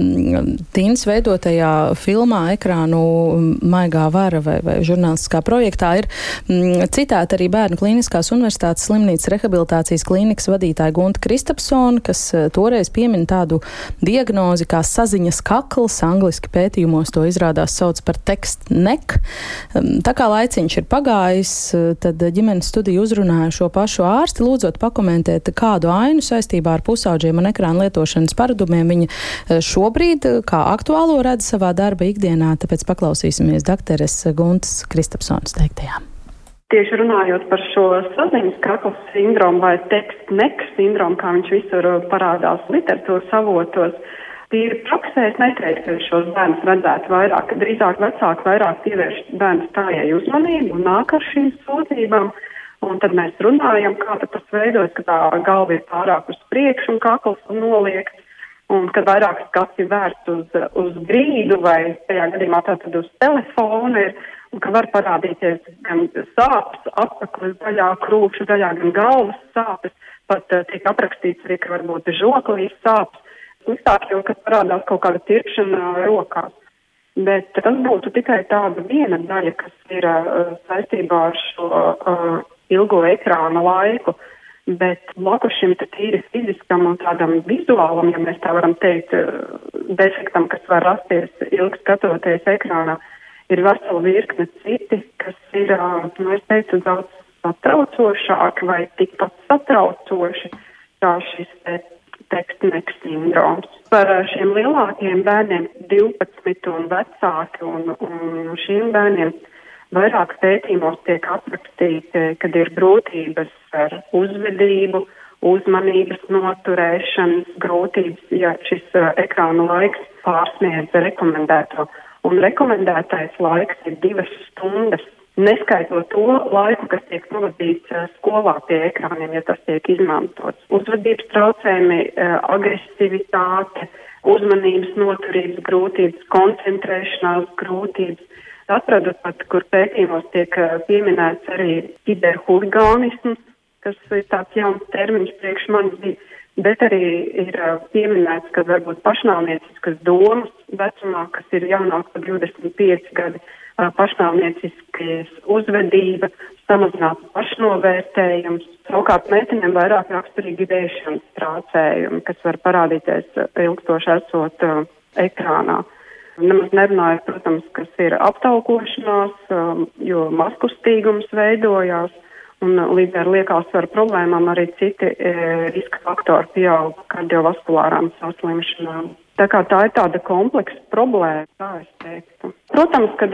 Tīnas veidotajā filmā Ekrānu maigā vara vai žurnālistiskā projektā ir citāta arī Bērnu Kliniskās universitātes slimnīcas rehabilitācijas klīnikas vadītāja Gunta Kristapsona, kas toreiz piemin tādu diagnozi kā saziņas kakls, angliski pētījumos to izrādās sauc par text neck. Tā kā laiciņš ir pagājis, tad ģimenes studija uzrunāja šo pašu ārsti, lūdzot pakomentēt, kādu ainu saistībā ar pusauģiem un ekrānu lietošanas paradumiem viņa šobrīd kā aktuālo redz savā darba ikdienā, tāpēc paklausīsimies dokteres Guntas Kristapsonas teiktajā. Tieši runājot par šo saziņas kakla sindromu vai text neck sindromu, kā viņš visur parādās literatūras avotos, tīri praksē es neteiktu, ka šos bērnus redzētu vairāk, ka drīzāk vecāki vairāk pievērš bērnu stājai uzmanību un nāk ar šīm sūdzībām. Un tad mēs runājam, kā tas veidojas, ka tā galva ir pārāk uz priekšu un kakls noliekts, un kad vairāk skats ir vērsts uz grīdu vai tajā gadījumā tātad uz telefonu ir, un ka var parādīties gan sāpes, apakles daļā, krūšu daļā, gan galvas sāpes, pat tiek aprakstīts arī, ka varbūt žoklīs sāpes. Sliktāk jau, kad parādās kaut kāda tirkšana rokās. Bet tas būtu tikai tāda viena daļa, kas ir saistībā ar šo ilgo ekrāna laiku. Bet blakus šim tīri fiziskam un tādam vizuālam, ja mēs tā varam teikt, defektam, kas var rasties ilgi skatoties ekrānā, ir vesela virkne citi, kas ir, es teicu, daudz satraucošāki vai tikpat satraucoši kā šis text neck sindroms. Par šiem lielākiem bērniem, 12 un vecāki, un šiem bērniem vairāk pētījumos tiek aprakstīti, kad ir grūtības ar uzvedību, uzmanības noturēšanas grūtības, ja šis ekrāna laiks pārsniedz rekomendēto. Un rekomendētais laiks ir 2 stundas. Neskaitot to laiku, kas tiek pavadīts skolā pie ekrāniem, ja tas tiek izmantots. Uzvedības traucējumi, agresivitāte, uzmanības noturības grūtības, koncentrēšanās grūtības. Atradu pat, kur pētījumos tiek pieminēts arī kiberhuligānisms, kas ir tāds jauns termiņš priekš manis bija, bet arī ir pieminēts, ka varbūt pašnāvnieciskas domas vecumā, kas ir jaunāk par 25 gadi, pašnāvnieciskas uzvedība, samazināts pašnovērtējums. Savukārt meitenēm vairāk raksturīgi vēršanas traucējumi, kas var parādīties ilgstoši esot ekrānā. Nemaz nerunājot, protams, kas ir aptaukošanās, jo mazkustīgums veidojās, un līdz ar liekāsvaru problēmām arī citi riska faktori pieaug kardiovaskulārām saslimšanām. Tā kā tā ir tāda kompleksa problēma, tā es teiktu. Protams, kad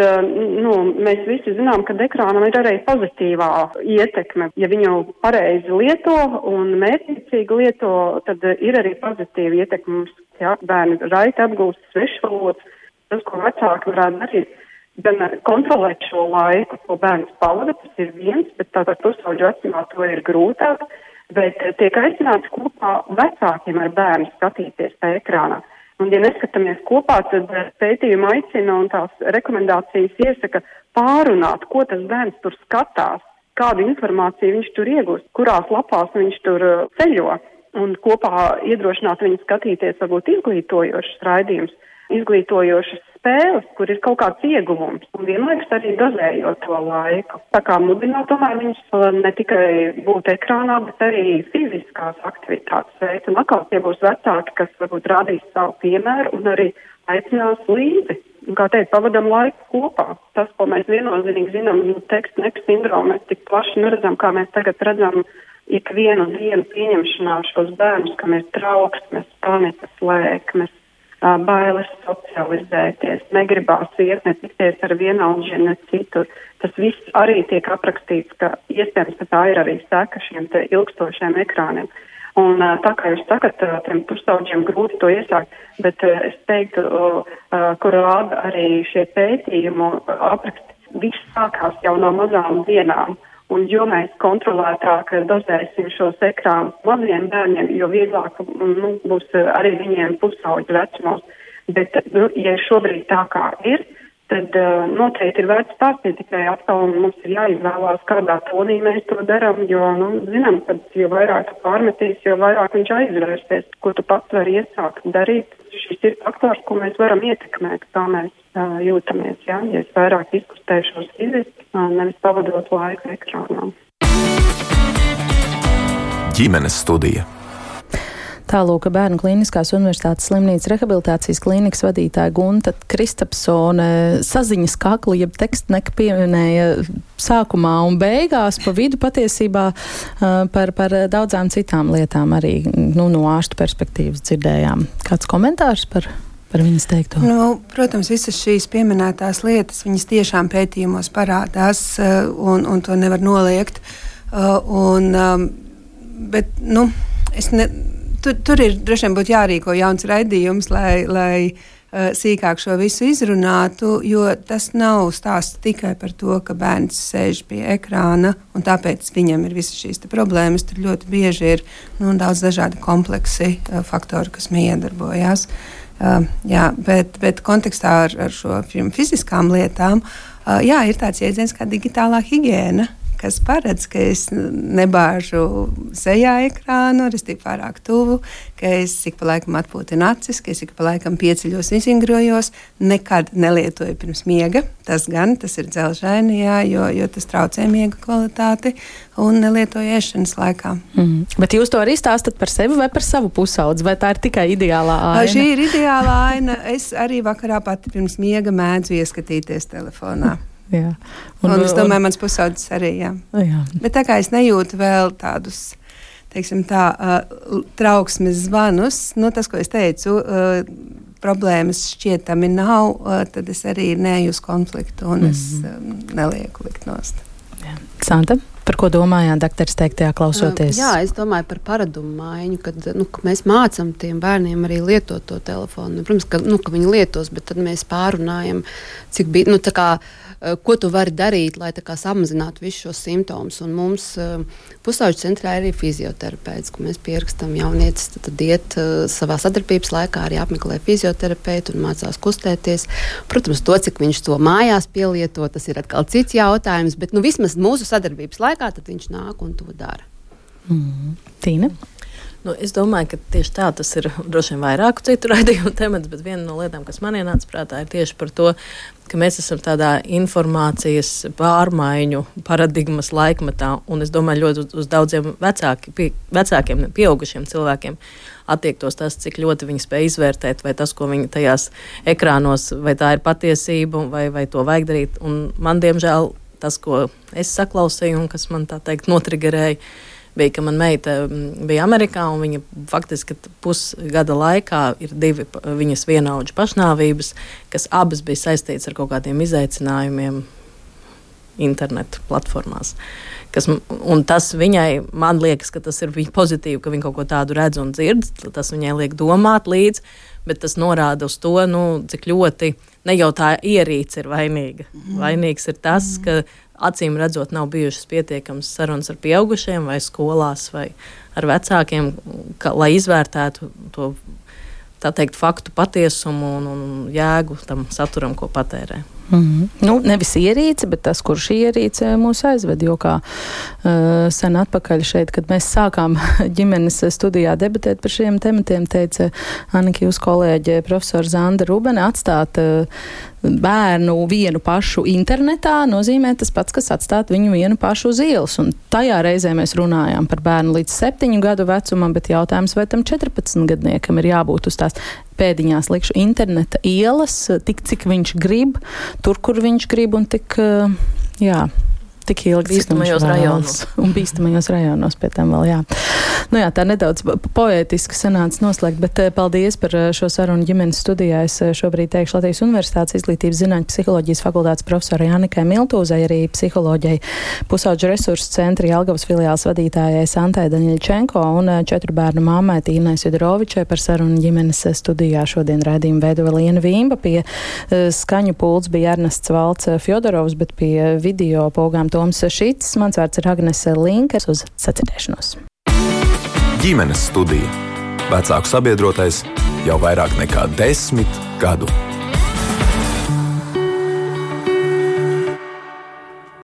mēs visi zinām, ka ekrānam ir arī pozitīvā ietekme. Ja viņu pareizi lieto un mērķiecīgi lieto, tad ir arī pozitīva ietekme mums. Ja, bērni raiti apgūst svešvalodas, tas, ko vecāki varētu darīt, gan kontrolēt šo laiku, ko bērns pavada, tas ir viens, bet tātad pusauģu vecumā to ir grūtāk, bet tiek aicināts kopā vecākiem ar bērnu skatīties tā ekrānā. Un, ja neskatāmies kopā, tad pētījumi aicina un tās rekomendācijas iesaka pārunāt, ko tas bērns tur skatās, kādu informāciju viņš tur iegūst, kurās lapās viņš tur ceļo, un kopā iedrošināt viņu skatīties varbūt izglītojošas raidījumus, izglītojošas spēles, kur ir kaut kāds ieguvums, un vienlaikus arī dozējot to laiku. Tā kā mudināt tomēr viņus ne tikai būt ekrānā, bet arī fiziskās aktivitātes veids. Un atkal tie būs vecāki, kas varbūt rādīs savu piemēru un arī aicinās līdzi. Un, kā teikt, pavadam laiku kopā. Tas, ko mēs viennozīmīgi zinām, teksta sindromu, mēs tik plaši neredzam, kā mēs tagad redzam ikvienu dienu pieņemšanā šos bērnus, kam ir trauksmes, panikas, lēkmes, bailes socializēties, negribās iet, ne tikties ar vienaudžiem, ne citu. Tas viss arī tiek aprakstīts, ka iespējams, ka tā ir arī seka šiem te ilgstošiem ekrāniem. Un tā kā jūs sakat, tiem pusauģiem grūti to iesākt, bet es teiktu, kur rāda arī šie pētījumu apraksti, viss sākās jau no mazām dienām. Un jo mēs kontrolētāk dozēsim šos ekrānus maziem bērniem, jo vieglāk būs arī viņiem pusauģu vecumos. Bet, ja šobrīd tā kā ir, tad noteikti ir vērts stāstīt, tikai atkal mums ir jāizvēlās, kādā tonī mēs to darām, jo, zinām, ka jo vairāk tu pārmetīs, jo vairāk viņš aizvērsties, ko tu pats vari iesākt darīt. Šis ir faktors, ko mēs varam ietekmēt, kā mēs jūtamies, ja es vairāk izkustēšos fiziski, nevis pavadot laiku ekrānā. Ģimenes studija. Tālūk, Bērnu Kliniskās Universitātes slimnīcas rehabilitācijas klīnikas vadītāja Gunta Kristapsone saziņas kaklu, jeb tekstneka pieminēja sākumā un beigās, pa vidu patiesībā par daudzām citām lietām arī no ārstu perspektīvas dzirdējām. Kāds komentārs par viņas teikto? Protams, visas šīs pieminētās lietas, viņas tiešām pētījumos parādās un to nevar noliegt. Tur ir droši vien būtu jārīko jauns raidījums, lai sīkāk šo visu izrunātu, jo tas nav stāsts tikai par to, ka bērns sēž pie ekrāna un tāpēc viņam ir visas šīs problēmas. Tur ļoti bieži ir daudz dažādi kompleksi faktori, kas miedarbojās. Bet kontekstā ar šo fiziskām lietām, ir tāds jēdziens kā digitālā higiēna, kas paredz, ka es nebāžu sejā ekrānu, restīvi pārāk tuvu, ka es ik pa laikam atpūtinu acis, ka es ik pa laikam pieceļos, izingrojos, nekad nelietoju pirms miega. Tas ir dzelžaini, jo tas traucē miega kvalitāti un nelietoju ēšanas laikā. Bet jūs to arī stāstat par sevi vai par savu pusaudzi, vai tā ir tikai ideālā aina? Šī ir ideālā aina. Es arī vakarā pati pirms miega mēdzu ieskatīties telefonā. Jā. Un es domāju, mans pusaudzis arī, jā. Bet tā kā es nejūtu vēl tādus, teiksim tā, trauksmes zvanus, tas, ko es teicu, problēmas šķietami nav, tad es arī neju uz konfliktu un es nelieku likt nost. Santa, par ko domājāt dakteris teiktajā klausoties? Es domāju par paradumu maiņu, kad mēs mācam tiem bērniem arī lietot to telefonu. Protams, ka viņi lietos, bet tad mēs pārunājam, cik bija, ko tu vari darīt, lai samazinātu visus šos simptomus. Un mums pusauģu centrā ir arī fizioterapeits, ko mēs pierakstam jaunietis, tad iet savā sadarbības laikā arī apmeklē fizioterapeitu un mācās kustēties. Protams, to, cik viņš to mājās pielieto, tas ir atkal cits jautājums, bet vismaz mūsu sadarbības laikā tad viņš nāk un to dara. Tīna? Es domāju, ka tieši tā tas ir droši vien vairāku citu raidījumu temats, bet viena no lietām, kas man ienāca prātā, ir tieši par to, ka mēs esam tādā informācijas pārmaiņu paradigmas laikmetā, un es domāju ļoti uz daudziem vecākiem, pieaugušiem cilvēkiem attiektos tas, cik ļoti viņi spēj izvērtēt, vai tas, ko viņi tajās ekrānos, vai tā ir patiesība, vai to vajag darīt. Un man, diemžēl, tas, ko es saklausīju un kas man tā teikt notrigerēja, bija, ka man meita bija Amerikā, un viņa faktiski pusgada laikā ir 2 viņas vienaudžu pašnāvības, kas abas bija saistītas ar kaut kādiem izaicinājumiem internetu platformās. Un tas viņai, man liekas, ka tas ir pozitīvi, ka viņa kaut ko tādu redz un dzird, tas viņai liek domāt līdzi, bet tas norāda uz to, cik ļoti ne jau tā ierīce ir vainīga. Vainīgs ir tas, ka acīm redzot nav bijušas pietiekamas sarunas ar pieaugušiem vai skolās vai ar vecākiem, lai izvērtētu to, tā teikt, faktu patiesumu un jēgu tam saturam, ko patērē. Nevis ierīce, bet tas, kur šī ierīce mūs aizved, jo kā sen atpakaļ šeit, kad mēs sākām ģimenes studijā debatēt par šiem tematiem, teica Annika, jūs kolēģe profesora Zanda Rubene, atstāt bērnu vienu pašu internetā nozīmē tas pats, kas atstāt viņu vienu pašu uz ielas. Un tajā reizē mēs runājām par bērnu līdz 7 gadu vecumam, bet jautājums, vai tam 14-gadniekam ir jābūt uz tās pēdiņās likšu interneta ielas, tik cik viņš grib, tur, kur viņš grib, un tik ilgi bīstamajos rajonos. Un bīstamajos rajonos pie tam vēl, jā. Tā nedaudz poētiski sanāca noslēgt, bet paldies par šo sarunu ģimenes studijā. Es šobrīd teikšu Latvijas Universitātes izglītības zinātņu psiholoģijas fakultātes profesorai Annikai Miltūzai, arī psiholoģijai Pusauģu resursu centra Jelgavas filiāles vadītājai Santai Daņļčenko un 4 bērnu mammai Tīnai Sidorovičai par sarunu ģimenes studijā. Šodien raidījumu veidoja Liena Vīmba, pie skaņu pults bija Ernests Valts Fjodorovs, bet pie video pogām Toms Šits. Mans vārds ir Agnese Linke. Uz sacirdēšanos. Ģimenes studija. Vecāku sabiedrotais jau vairāk nekā 10 gadu.